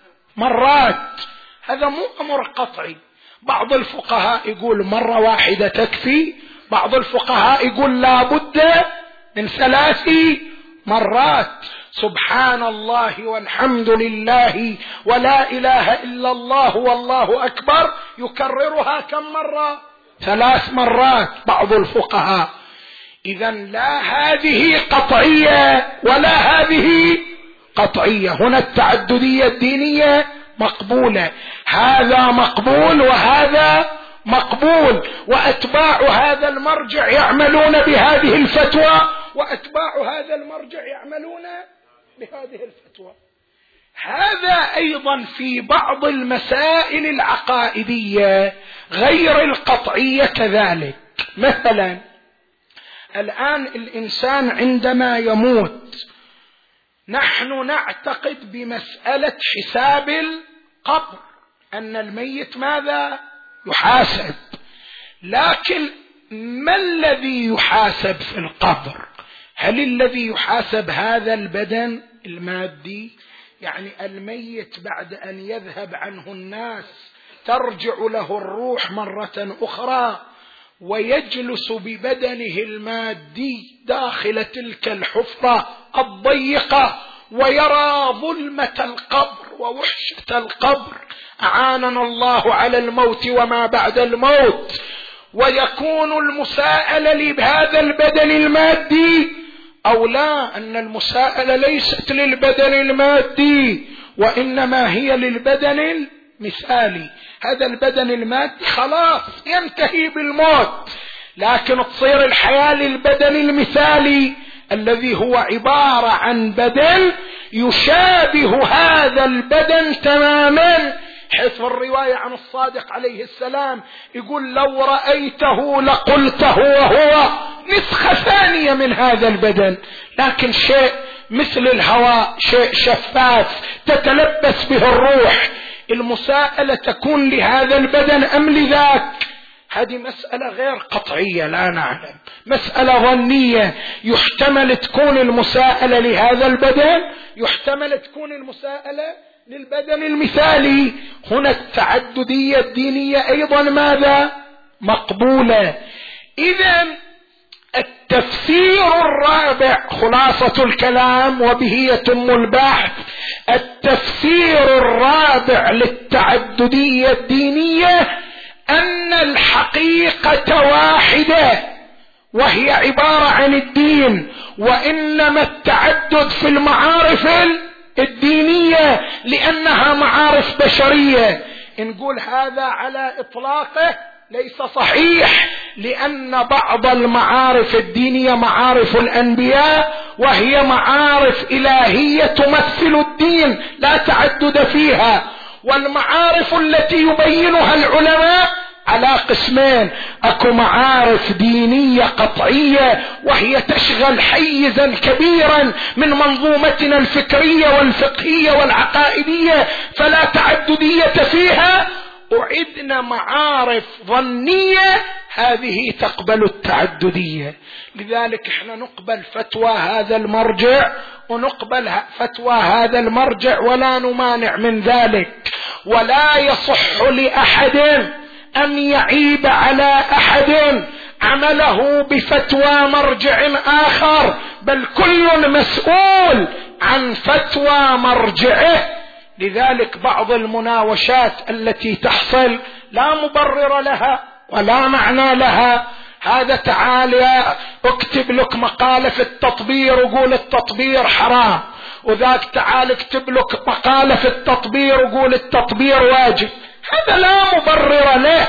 مرات؟ هذا مو أمر قطعي. بعض الفقهاء يقول مرة واحدة تكفي، بعض الفقهاء يقول لا بد من 3 مرات. سبحان الله والحمد لله ولا إله إلا الله والله أكبر يكررها كم مرة؟ 3 مرات بعض الفقهاء. إذن لا هذه قطعية ولا هذه قطعية. هنا التعددية الدينية مقبولة، هذا مقبول وهذا مقبول، وأتباع هذا المرجع يعملون بهذه الفتوى، وأتباع هذا المرجع يعملون بهذه الفتوى. هذا أيضا في بعض المسائل العقائدية غير القطعية كذلك. مثلا الآن الإنسان عندما يموت نحن نعتقد بمسألة حساب القبر، أن الميت ماذا؟ يحاسب. لكن ما الذي يحاسب في القبر؟ هل الذي يحاسب هذا البدن المادي؟ يعني الميت بعد أن يذهب عنه الناس ترجع له الروح مرة أخرى ويجلس ببدنه المادي داخل تلك الحفرة الضيقة ويرى ظلمة القبر ووحشة القبر، أعاننا الله على الموت وما بعد الموت، ويكون المساءلة لهذا البدن المادي أو لا، أن المساءلة ليست للبدن المادي وإنما هي للبدن المثالي. هذا البدن المادي خلاص ينتهي بالموت، لكن تصير الحياة للبدن المثالي الذي هو عبارة عن بدن يشابه هذا البدن تماما، حيث في الرواية عن الصادق عليه السلام يقول لو رأيته لقلته وهو نسخة ثانية من هذا البدن، لكن شيء مثل الهواء، شيء شفاف تتلبس به الروح. المساءلة تكون لهذا البدن أم لذاك؟ هذه مسألة غير قطعية، لا نعلم، مسألة ظنية. يحتمل تكون المساءلة لهذا البدن، يحتمل تكون المساءلة للبدن المثالي. هنا التعددية الدينية أيضا ماذا؟ مقبولة. إذن التفسير الرابع خلاصة الكلام وبه يتم البحث، التفسير الرابع للتعددية الدينية أن الحقيقة واحدة وهي عبارة عن الدين، وإنما التعدد في المعارف الدينية لأنها معارف بشرية. نقول هذا على إطلاقه ليس صحيح، لأن بعض المعارف الدينية معارف الأنبياء وهي معارف إلهية تمثل الدين لا تعدد فيها. والمعارف التي يبينها العلماء على قسمين، اكو معارف دينية قطعية وهي تشغل حيزا كبيرا من منظومتنا الفكرية والفقهية والعقائدية فلا تعددية فيها، وعدنا معارف ظنية هذه تقبل التعددية. لذلك احنا نقبل فتوى هذا المرجع ونقبل فتوى هذا المرجع ولا نمانع من ذلك. ولا يصح لأحد أن يعيب على أحد عمله بفتوى مرجع آخر، بل كل مسؤول عن فتوى مرجعه. لذلك بعض المناوشات التي تحصل لا مبرر لها ولا معنى لها. هذا تعال اكتب لك مقالة في التطبير وقول التطبير حرام، وذاك تعال اكتب لك مقالة في التطبير وقول التطبير واجب. هذا لا مبرر له.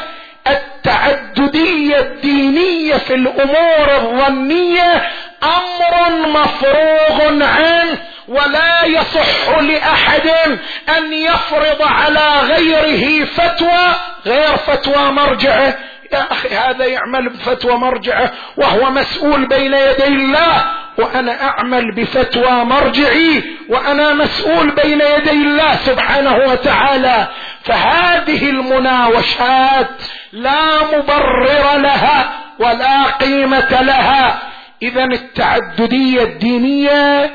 التعددية الدينية في الأمور الظنية أمر مفروغ عنه، ولا يصح لأحد أن يفرض على غيره فتوى غير فتوى مرجعه. يا أخي هذا يعمل بفتوى مرجعه وهو مسؤول بين يدي الله، وأنا أعمل بفتوى مرجعي وأنا مسؤول بين يدي الله سبحانه وتعالى. فهذه المناوشات لا مبرر لها ولا قيمة لها. إذن التعددية الدينية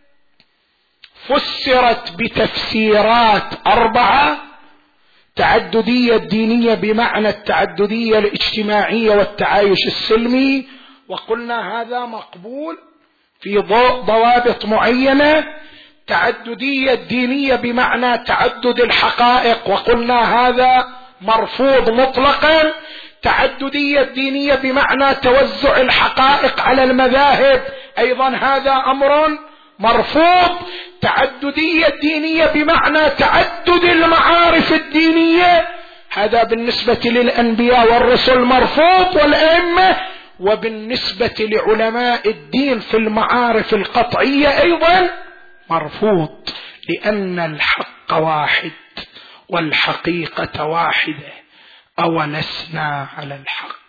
فسرت بتفسيرات 4. تعددية الدينية بمعنى التعددية الاجتماعية والتعايش السلمي، وقلنا هذا مقبول في ضوء ضوابط معينة. تعددية الدينية بمعنى تعدد الحقائق، وقلنا هذا مرفوض مطلقا. تعددية الدينية بمعنى توزع الحقائق على المذاهب، أيضا هذا أمر مرفوض. تعددية الدينية بمعنى تعدد المعارف الدينية، هذا بالنسبة للأنبياء والرسل مرفوض والأئمة، وبالنسبة لعلماء الدين في المعارف القطعية أيضا مرفوض، لأن الحق واحد والحقيقة واحدة. أولسنا على الحق؟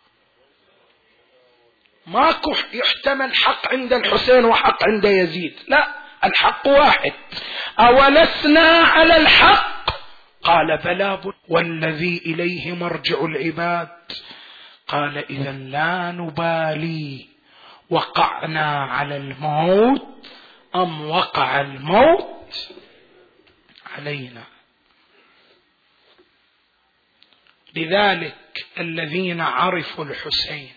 ماكو يحتمل حق عند الحسين وحق عند يزيد، لا، الحق واحد. أولسنا على الحق؟ قال بلى والذي إليه مرجع العباد. قال إذن لا نبالي وقعنا على الموت أم وقع الموت علينا. لذلك الذين عرفوا الحسين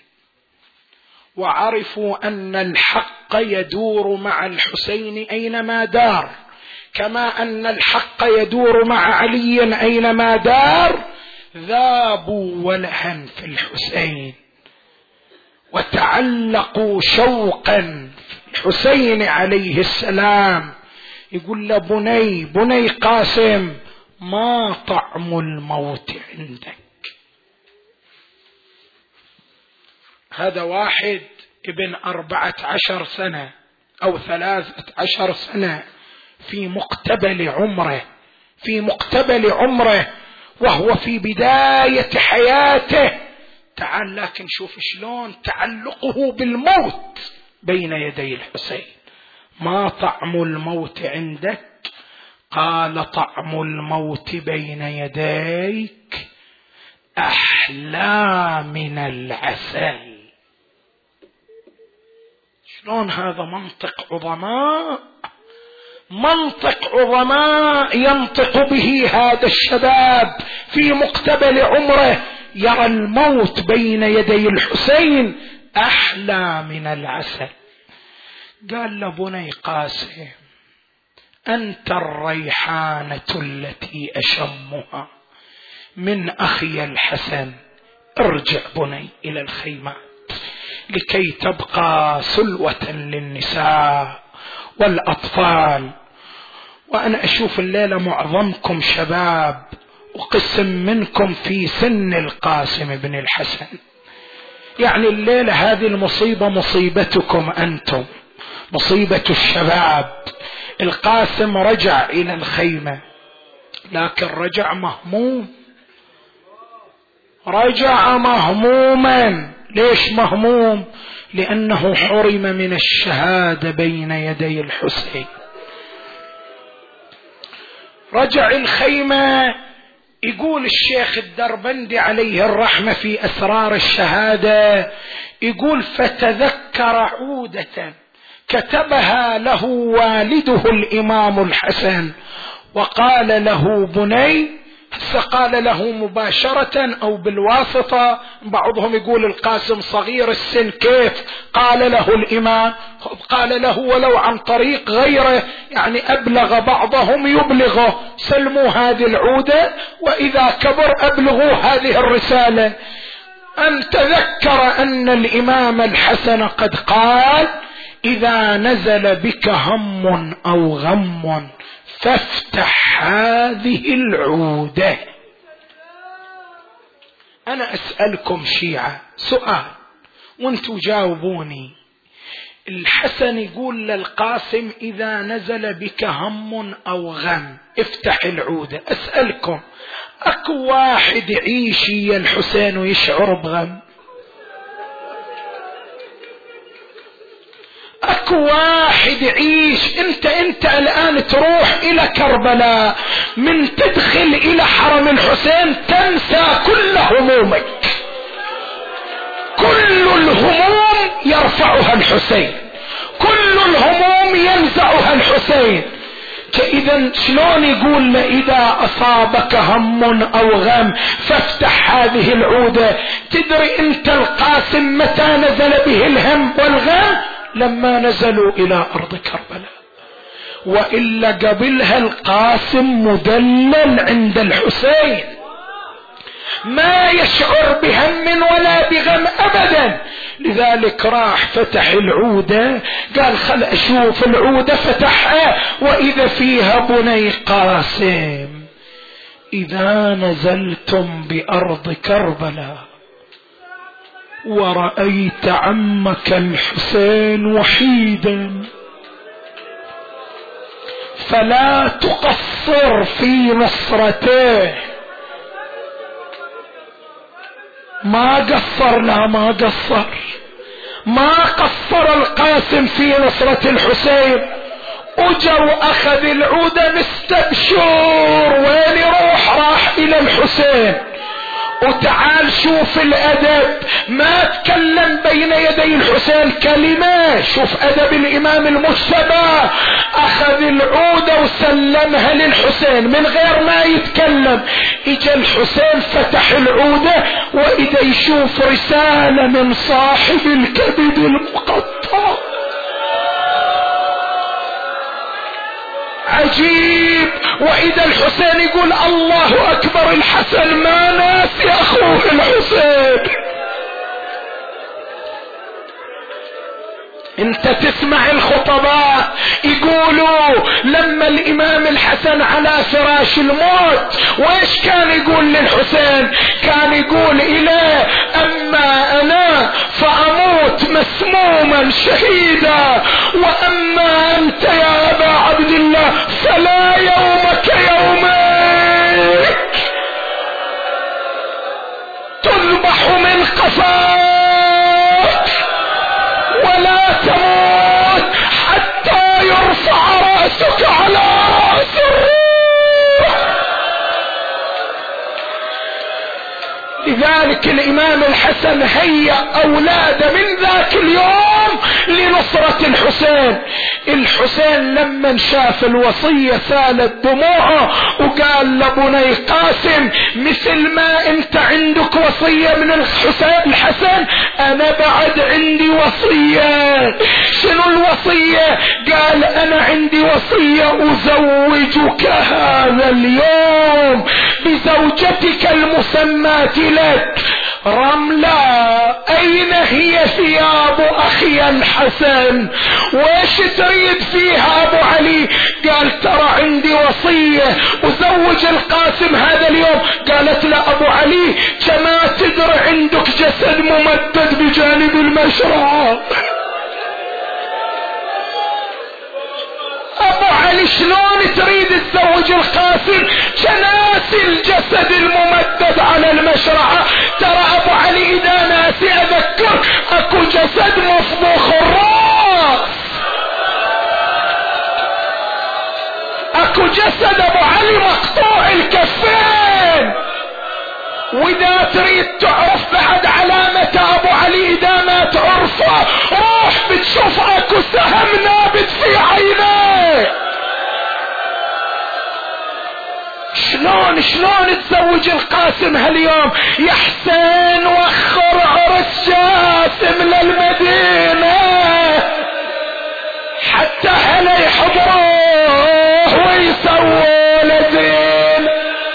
وعرفوا أن الحق يدور مع الحسين أينما دار، كما أن الحق يدور مع علي أينما دار، ذابوا ولها في الحسين وتعلقوا شوقا في الحسين عليه السلام. يقول له بني قاسم، ما طعم الموت عندك؟ هذا واحد ابن 14 سنة أو 13 سنة في مقتبل عمره، في مقتبل عمره وهو في بداية حياته. تعال لكن شوف شلون تعلقه بالموت بين يدي الحسين. ما طعم الموت عندك؟ قال طعم الموت بين يديك أحلى من العسل. شلون هذا منطق عظماء، منطق عظماء ينطق به هذا الشباب في مقتبل عمره، يرى الموت بين يدي الحسين أحلى من العسل. قال لبني قاسم أنت الريحانة التي أشمها من أخي الحسن، ارجع بني إلى الخيمات لكي تبقى سلوة للنساء والأطفال. وأنا أشوف الليلة معظمكم شباب وقسم منكم في سن القاسم بن الحسن، يعني الليلة هذه المصيبة مصيبتكم أنتم، مصيبة الشباب. القاسم رجع إلى الخيمة لكن رجع مهموم، رجع مهموما. ليش مهموم؟ لأنه حرم من الشهادة بين يدي الحسين. رجع الخيمة. يقول الشيخ الدربندي عليه الرحمة في أسرار الشهادة، يقول فتذكر عودة كتبها له والده الإمام الحسن وقال له بني، فقال له مباشرة أو بالواسطة، بعضهم يقول القاسم صغير السن كيف قال له الإمام، قال له ولو عن طريق غيره، يعني أبلغ بعضهم يبلغه، سلموا هذه العودة وإذا كبر أبلغوا هذه الرسالة. أن تذكر أن الإمام الحسن قد قال إذا نزل بك هم أو غم فافتح هذه العودة. أنا أسألكم شيعة سؤال وانتوا جاوبوني. الحسن يقول للقاسم إذا نزل بك هم أو غم افتح العودة. أسألكم أكو واحد يعيش يا الحسين ويشعر بغم؟ اكو واحد يعيش؟ انت الان تروح الى كربلاء، من تدخل الى حرم الحسين تنسى كل همومك، كل الهموم يرفعها الحسين، كل الهموم ينزعها الحسين. إذا شلون يقول إذا أصابك هم أو غم فافتح هذه العودة؟ تدري أنت القاسم متى نزل به الهم والغم؟ لما نزلوا إلى أرض كربلاء، وإلا قبلها القاسم مدلل عند الحسين، ما يشعر بهم ولا بغم أبدا. لذلك راح فتح العودة، قال خل أشوف العودة، فتحها وإذا فيها بني قاسم إذا نزلتم بأرض كربلاء ورأيت عمك الحسين وحيدا فلا تقصر في نصرته. ما قصر، لا ما قصر، ما قصر القاسم في نصرة الحسين. اجوا اخذ العودة مستبشر، وين يروح؟ راح الى الحسين. وتعال شوف الادب، ما تكلم بين يدي الحسين كلمة. شوف ادب الامام المجتبى، اخذ العودة وسلمها للحسين من غير ما يتكلم. اجا الحسين فتح العودة واذا يشوف رسالة من صاحب الكبد المقطع. عجيب. واذا الحسين يقول الله اكبر، الحسن ما ناسي اخوه الحسين. انت تسمع الخطباء يقولوا لما الامام الحسن على فراش الموت وايش كان يقول للحسين؟ كان يقول اليه اما انا فاموت مسموما شهيدا، واما انت يا ابا عبد الله فلا يومك يوما. ولذلك الامام الحسن هيأ اولاده من ذاك اليوم لنصرة الحسين. الحسين لما شاف الوصية سالت دموعه وقال لبني قاسم مثل ما انت عندك وصية من الحسن انا بعد عندي وصية. شنو الوصية؟ قال انا عندي وصية ازوجك هذا اليوم بزوجتك المسماة لك رملة. اين هي ثياب اخي الحسن؟ ويش تريد فيها ابو علي؟ قال ترى عندي وصية ازوج القاسم هذا اليوم. قالت لا ابو علي كما تدري عندك جسد ممدد بجانب المشرع. ابو علي شلون تريد تزوج القاسم كناسي الجسد الممدد على المشرعة؟ ترى ابو علي اذا ناسي اذكر اكو جسد مفضوخ الراس، اكو جسد ابو علي مقطوع الكفين. واذا تريد تعرف بعد علامة ابو علي اذا ما تعرفه روح بتشوف اكو سهم نابت في عينيه. شلون تزوج القاسم هاليوم؟ يا حسين وخر عرس جاسم للمدينة حتى هلا يحضروه ويسووا لزين.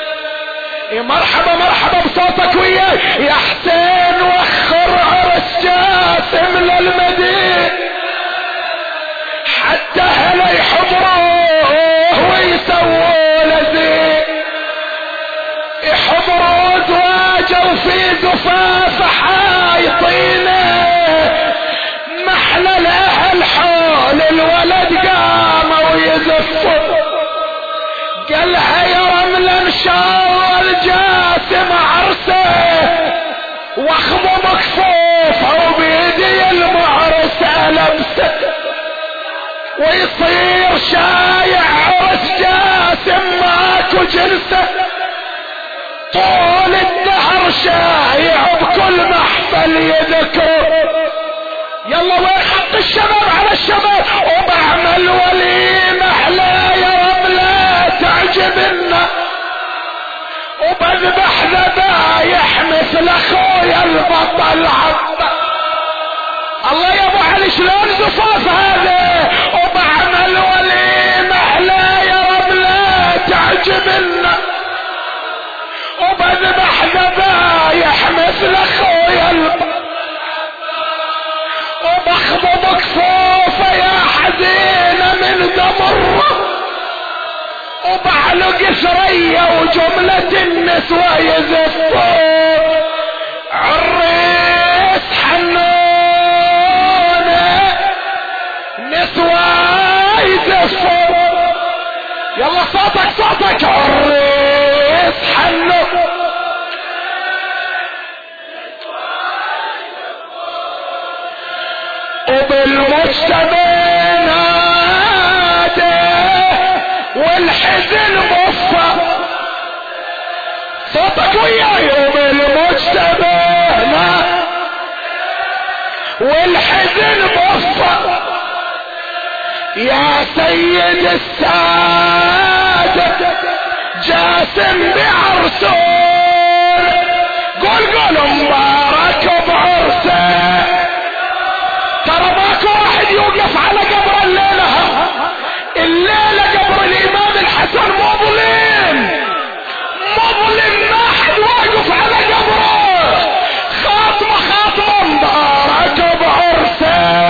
مرحبا بصوتك وياي. يا حسين وخر عرس جاسم للمدينة حتى هلا يحضروه ويسووا لزين. يحضروا زواجه وفي زفاف حايطينه محلى الاهل حول الولد قاموا ويزفوا. قالها يا رملة ان شاء الله الجاسم عرسه واخذ مكفوفه وبيدي المعرس البسه ويصير شايع عرس جاسم ماكو جلسه طول الدهر شايع بكل محفل يذكر. يلا وين حط الشباب على الشباب وبعمل وليمة احلى يا رملة تعجبنا وبذبح ذبايح مثل اخويا البطل عبد. الله يا ابو علي شلون زفاف هذا؟ وبعمل وليمة احلى يا رملة تعجبنا وبذبح ذبايح مثل اخويا البطل وبخضب كفوفه يا حزينة من دمره وبعلق ثريا وجملة النسوة يزفوا. عريس حنونة نسوة يزفوا. يلا صوتك عريس حنونة وبالمجتمع نادى والحزن مصفى. صوتك وياي. وبالمجتمع نادى والحزن مصفى. يا سيد السادة جاسم بعرسون قول مبارك بعرسه. ترى ماكو واحد يوقف على قبر الليلة قبر الامام الحسن مظلم ما حد واقف على قبره. خاتمة مبارك بعرسه.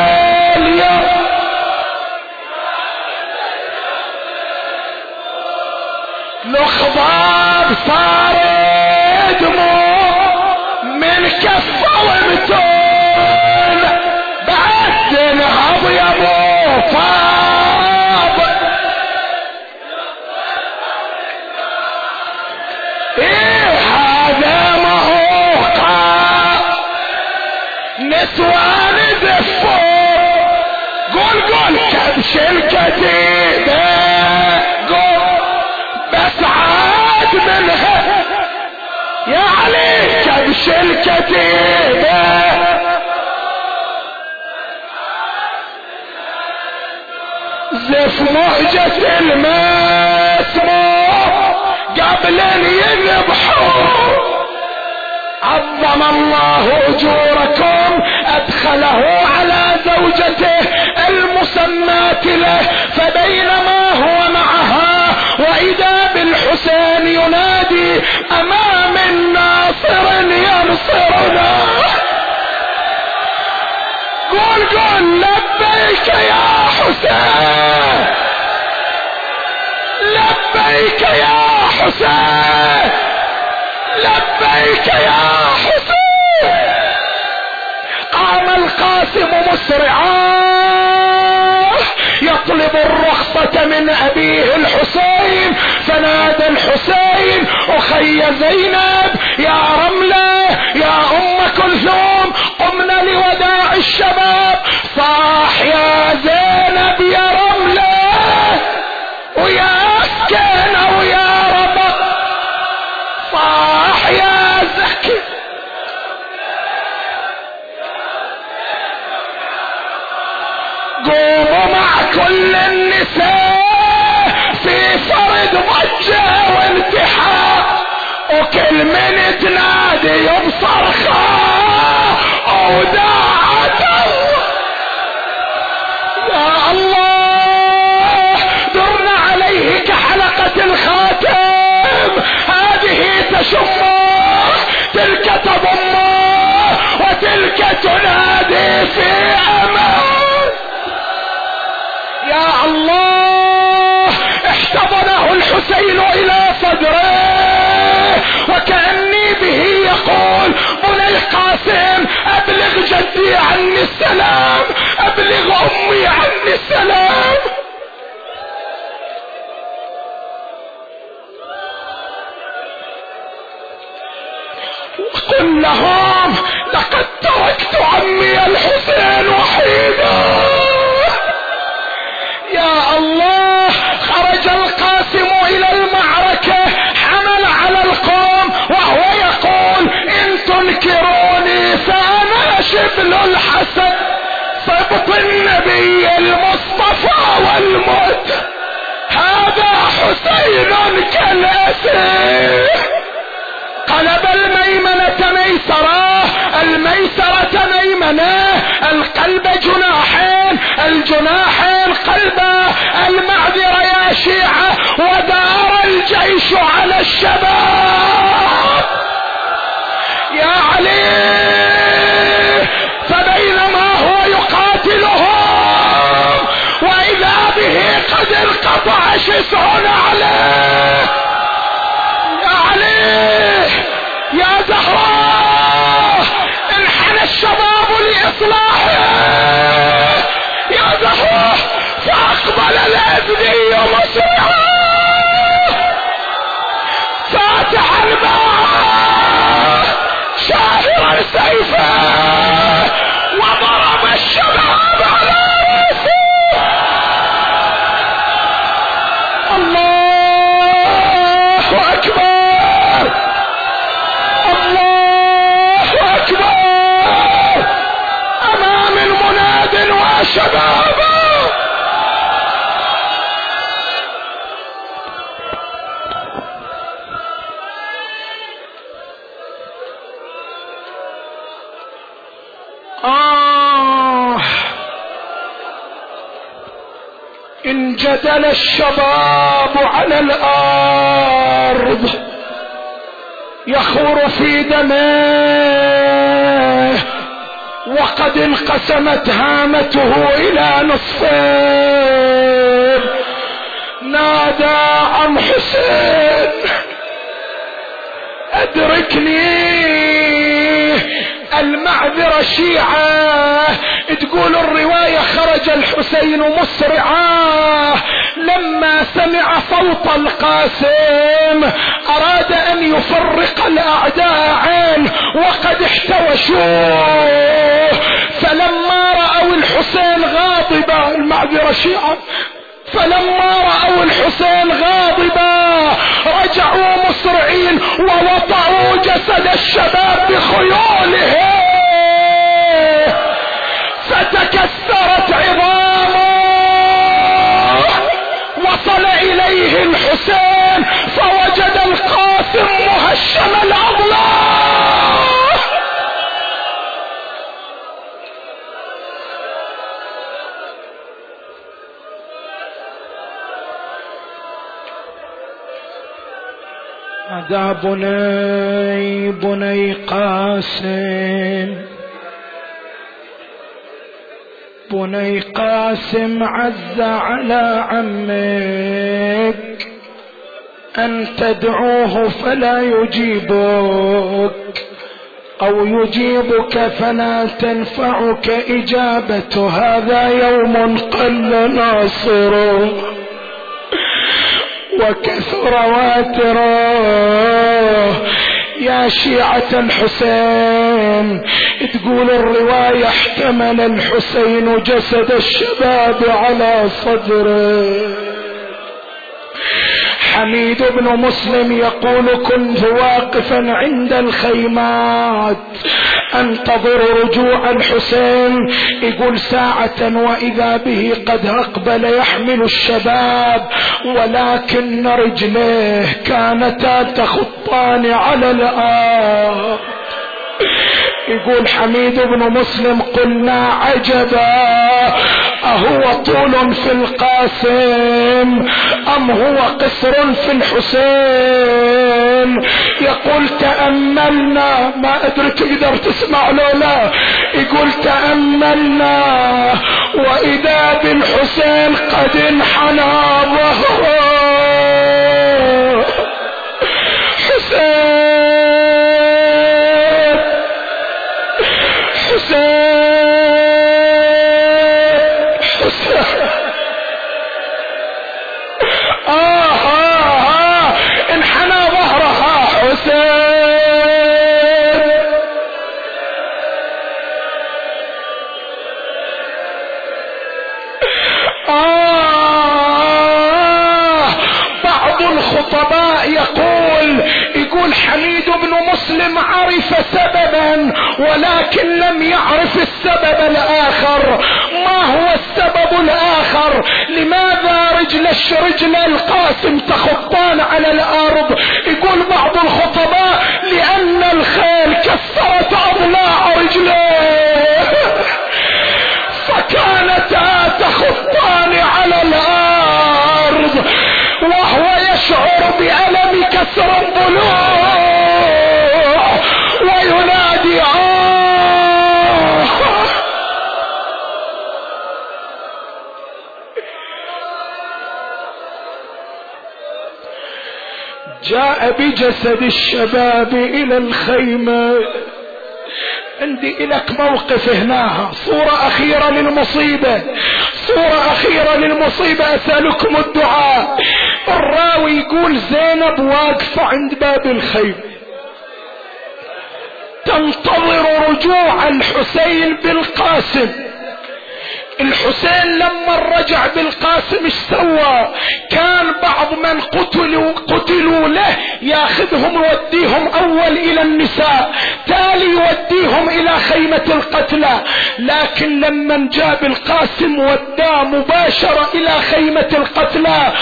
الخضاب صار دموع من كفه ومتون بعد تنهض يا ابو فاض. ايه هذا ما هو نسوان زفوا. قول كبش الكتيبه بس عاد منها يا علي كبش يفرش الكتيبة زف موجة المسموح قبل ان يذبحوا. عظم الله اجوركم، ادخله على زوجته المسماة له، فبينما هو معها واذا بالحسين ينادي امام الناصر ينصرنا. قول قول لبيك يا حسين، لبيك يا حسين، لبيك يا حسين. قام القاسم مسرعا يطلب الرخصة من أبيه الحسين، فنادى الحسين أخي زينب يا رملة يا أم كلثوم قمنا لوداع الشباب. صاح يا زينب يا رملة ويا أسكن ويا ربط، صاح يا زكي قوموا مع كل النساء في فرد ضجة وانتحار، وكل من تنادي بصرخة او داعة يا الله درنا عليه كحلقة الخاتم، هذه تشمه تلك تضمه وتلك تنادي في امان. يا الله احتضنه الحسين الى صدره وكأني به يقول بني القاسم ابلغ جدي عني السلام، ابلغ امي عني السلام. وقل لهم لقد تركت عمي الحسين وحيدا. يا الله خرج القاسم الى المعركة حمل على القوم وهو يقول ان تنكروني فانا شبل الحسن صبط النبي المصطفى والموت، هذا حسين كالاسير. قلب الميمنة ميسرة، الميسرة ميمنة، القلب جناحين، الجناحين قلبا، المعذرة يا شيعة، ودار الجيش على الشباب. يا علي فبينما هو يقاتلهم واذا به قد انقطع شسعون عليه. يا علي يا زهراء انحنى الشباب لإصلاحه يا زهراء، فأقبل الأزدي مسرعا فاتحا معه شاهرا سيفه وضرب الشباب على رأسه. الله أكبر، الله أكبر، أمام مناد وشباب. انجدل الشباب على الأرض يخور في دمه وقد انقسمت هامته إلى نصفين. نادى عم حسين أدركني. المعذرة شيعة تقول الرواية خرج الحسين مسرعا لما سمع صوت القاسم أراد أن يفرق الأعداء وقد احتوشوه، فلما رأوا الحسين غاضبا المعذرة شيعة فلما رأوا الحسين غاضبا رجعوا مسرعين ووطئوا جسد الشباب بخيولهم فتكسرت عظامه. وصل إليه الحسين فوجد القاسم مهشم الأضلاع. هذا بني قاسم، بني قاسم عز على عمك أن تدعوه فلا يجيبك أو يجيبك فلا تنفعك إجابة. هذا يوم قل ناصره وكثر واتره. يا شيعة الحسين تقول الرواية احتمل الحسين جسد الشباب على صدره. حميد بن مسلم يقول كنت واقفا عند الخيمات انتظر رجوع الحسين، يقول ساعة واذا به قد اقبل يحمل الشباب ولكن رجليه كانتا تخطان على الارض. يقول حميد بن مسلم قلنا عجبا أهو طول في القاسم أم هو قصر في الحسين؟ يقول تأملنا، ما أدري تقدر تسمع له لا، يقول تأملنا وإذا بالحسين قد انحنى ظهره. انحنى ظهرها حسين. بعض الخطباء يقول حميد بن مسلم عرف سببا ولكن لم يعرف السبب الآخر. ما هو السبب الآخر؟ لماذا رجل القاسم تخطان على الأرض؟ يقول بعض الخطباء لأن الخيل كسرت أضلاع رجليه فكانتا تخطان على الأرض وهو يشعر بألم كسر الضلوع وينادي جاء بجسد الشباب إلى الخيمة. عندي إلك موقف هناها، صورة أخيرة للمصيبة، صورة أخيرة للمصيبة، أسألكم الدعاء. الراوي يقول زينب واقفة عند باب الخيمة تنتظر رجوع الحسين بالقاسم. الحسين لما رجع بالقاسم ايش سوى؟ كان بعض من قتلوا له ياخذهم يوديهم اول الى النساء، تالي يوديهم الى خيمة القتلى، لكن لما جاب القاسم وداه مباشرة الى خيمة القتلى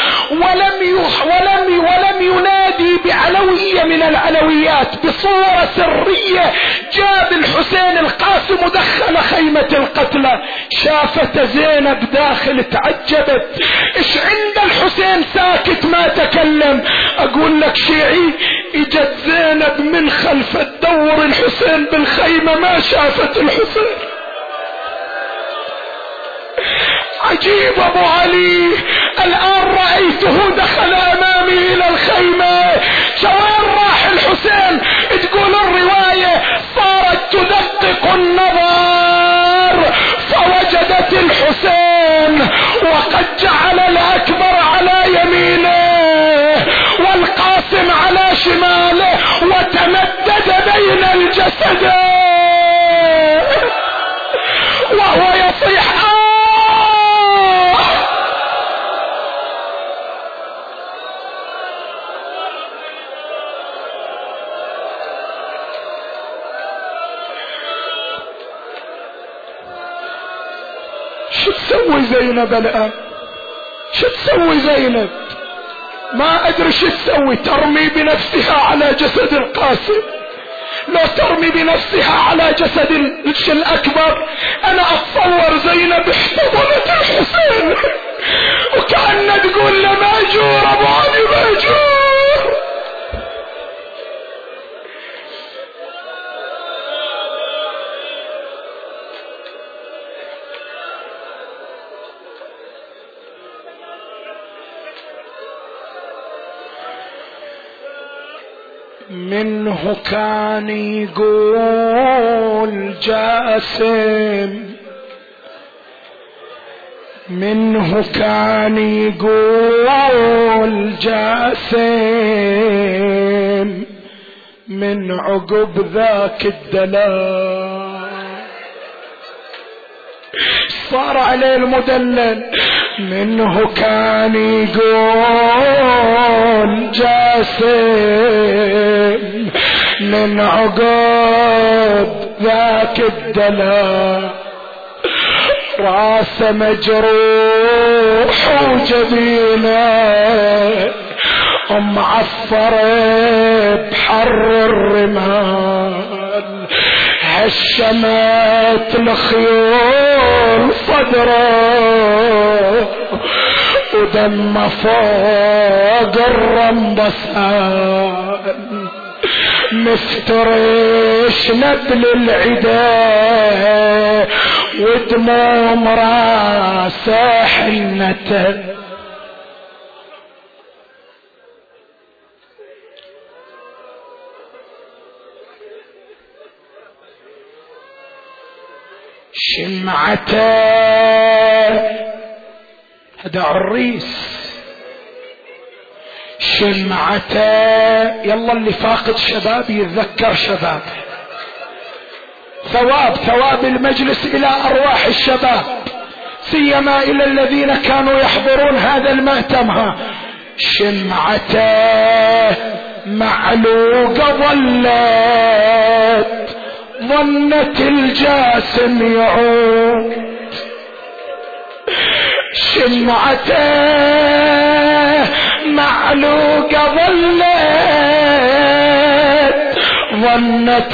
ولم ينادي بعلوية من العلويات، بصورة سرية جاب الحسين القاسم ودخل خيمة القتلى. شافت زينب داخل تعجبت، ايش عند الحسين ساكت ما تكلم؟ اقول لك شيعي اجت زينب من خلف تدور الحسين بالخيمة ما شافت الحسين. عجيب ابو علي، الان رأيته دخل امامي الى الخيمة، شوين راح الحسين؟ تقول الرواية صارت تدقق النظر فوجدت الحسين وقد جعل الاكبر على يمينه والقاسم على شماله وتمدد بين الجسدين وهو يصيح زينب الآن؟ شو تسوي زينب؟ ما أدري شو تسوي، ترمي بنفسها على جسد القاسم، لو ترمي بنفسها على جسد الأكبر. أنا أتصور زينب احتضنت الحسين وكأنها تقول له مأجور أبو علي مأجور. منه كان يقول جاسم، منه كان يقول جاسم من عقب ذاك الدلال صار عليه المدلل. منه كان يقول جاسم من عقب ذاك الدلال راس مجروح وجبينه معفر بحر الرمال هشمت الخيول صدره ودم فوق الرمبسان مفترش نبل العدا ودموم راسه حنته. شمعته هذا عريس، شمعته يلا اللي فاقد شباب يتذكر شباب. ثواب المجلس الى ارواح الشباب، سيما الى الذين كانوا يحضرون هذا المأتم. شمعته معلوقة ظنت الجاسم يعود، شمعته معلوقة ظنت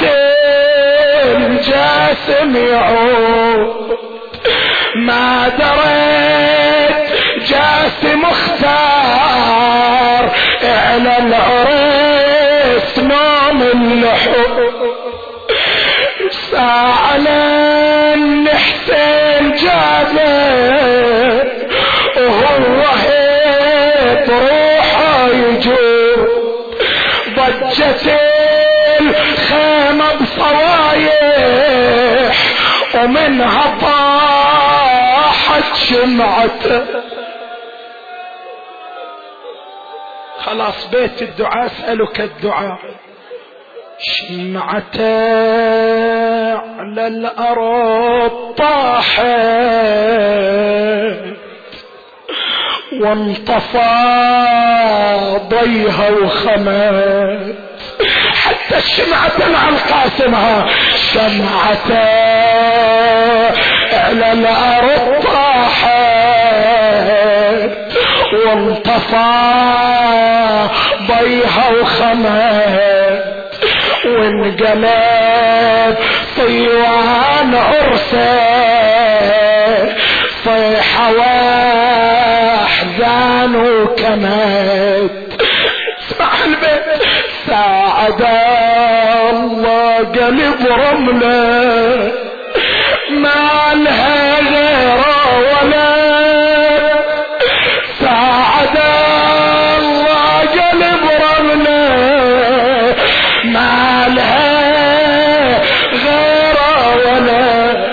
الجاسم يعود. ما دريت جاسم اختار على العريس نوم اللحوم. ساعة لن حسين جابه وهو هيب روحه يجوب. ضجت الخيمة بصوايح ومنها طاحت شمعته. خلاص بيت الدعاء سألك الدعاء. شمعته على الأرض طاحت وانطفى ضيها وخمت حتى الشمعة مع القاسمها. شمعته على الأرض طاحت وانطفى ضيها وخمت وانقلب صيوان عرسه صيحة واحزان وكمت. اسمع البيت. ساعد الله قلب رمله ما لها غيره ولا. ساعد الله قلب رمله ما لها غيره ولا.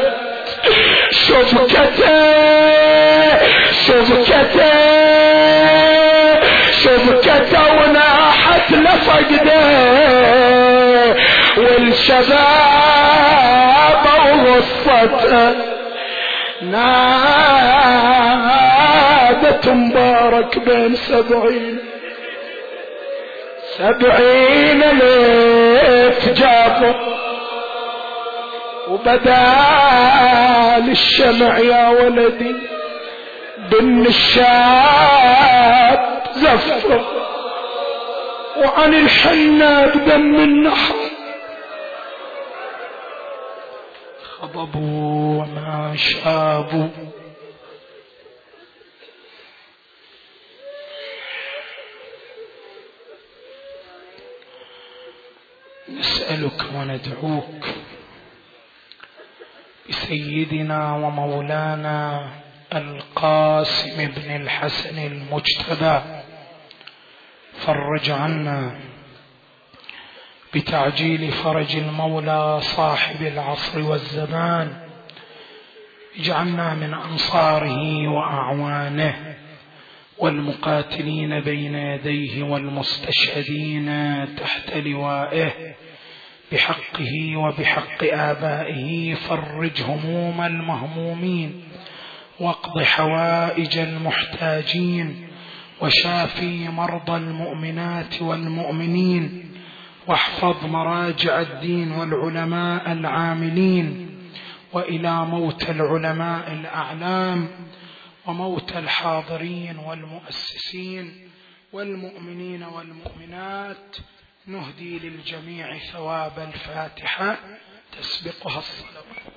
شبكته وناحت لفقده والشباب وغصته. نادت مبارك بين 70 ليت جابه وبدال الشمع يا ولدي بن الشاب زفر وعن الحناق دم النحر خضبوا وما شابوا. نسألك وندعوك بسيدنا ومولانا القاسم بن الحسن المجتبى فرج عنا بتعجيل فرج المولى صاحب العصر والزمان. اجعلنا من أنصاره وأعوانه والمقاتلين بين يديه والمستشهدين تحت لوائه بحقه وبحق آبائه. فرج هموم المهمومين واقض حوائج المحتاجين وشافي مرضى المؤمنات والمؤمنين واحفظ مراجع الدين والعلماء العاملين. وإلى موت العلماء الأعلام وموت الحاضرين والمؤسسين والمؤمنين والمؤمنات نهدي للجميع ثواب الفاتحة تسبقها الصلوات.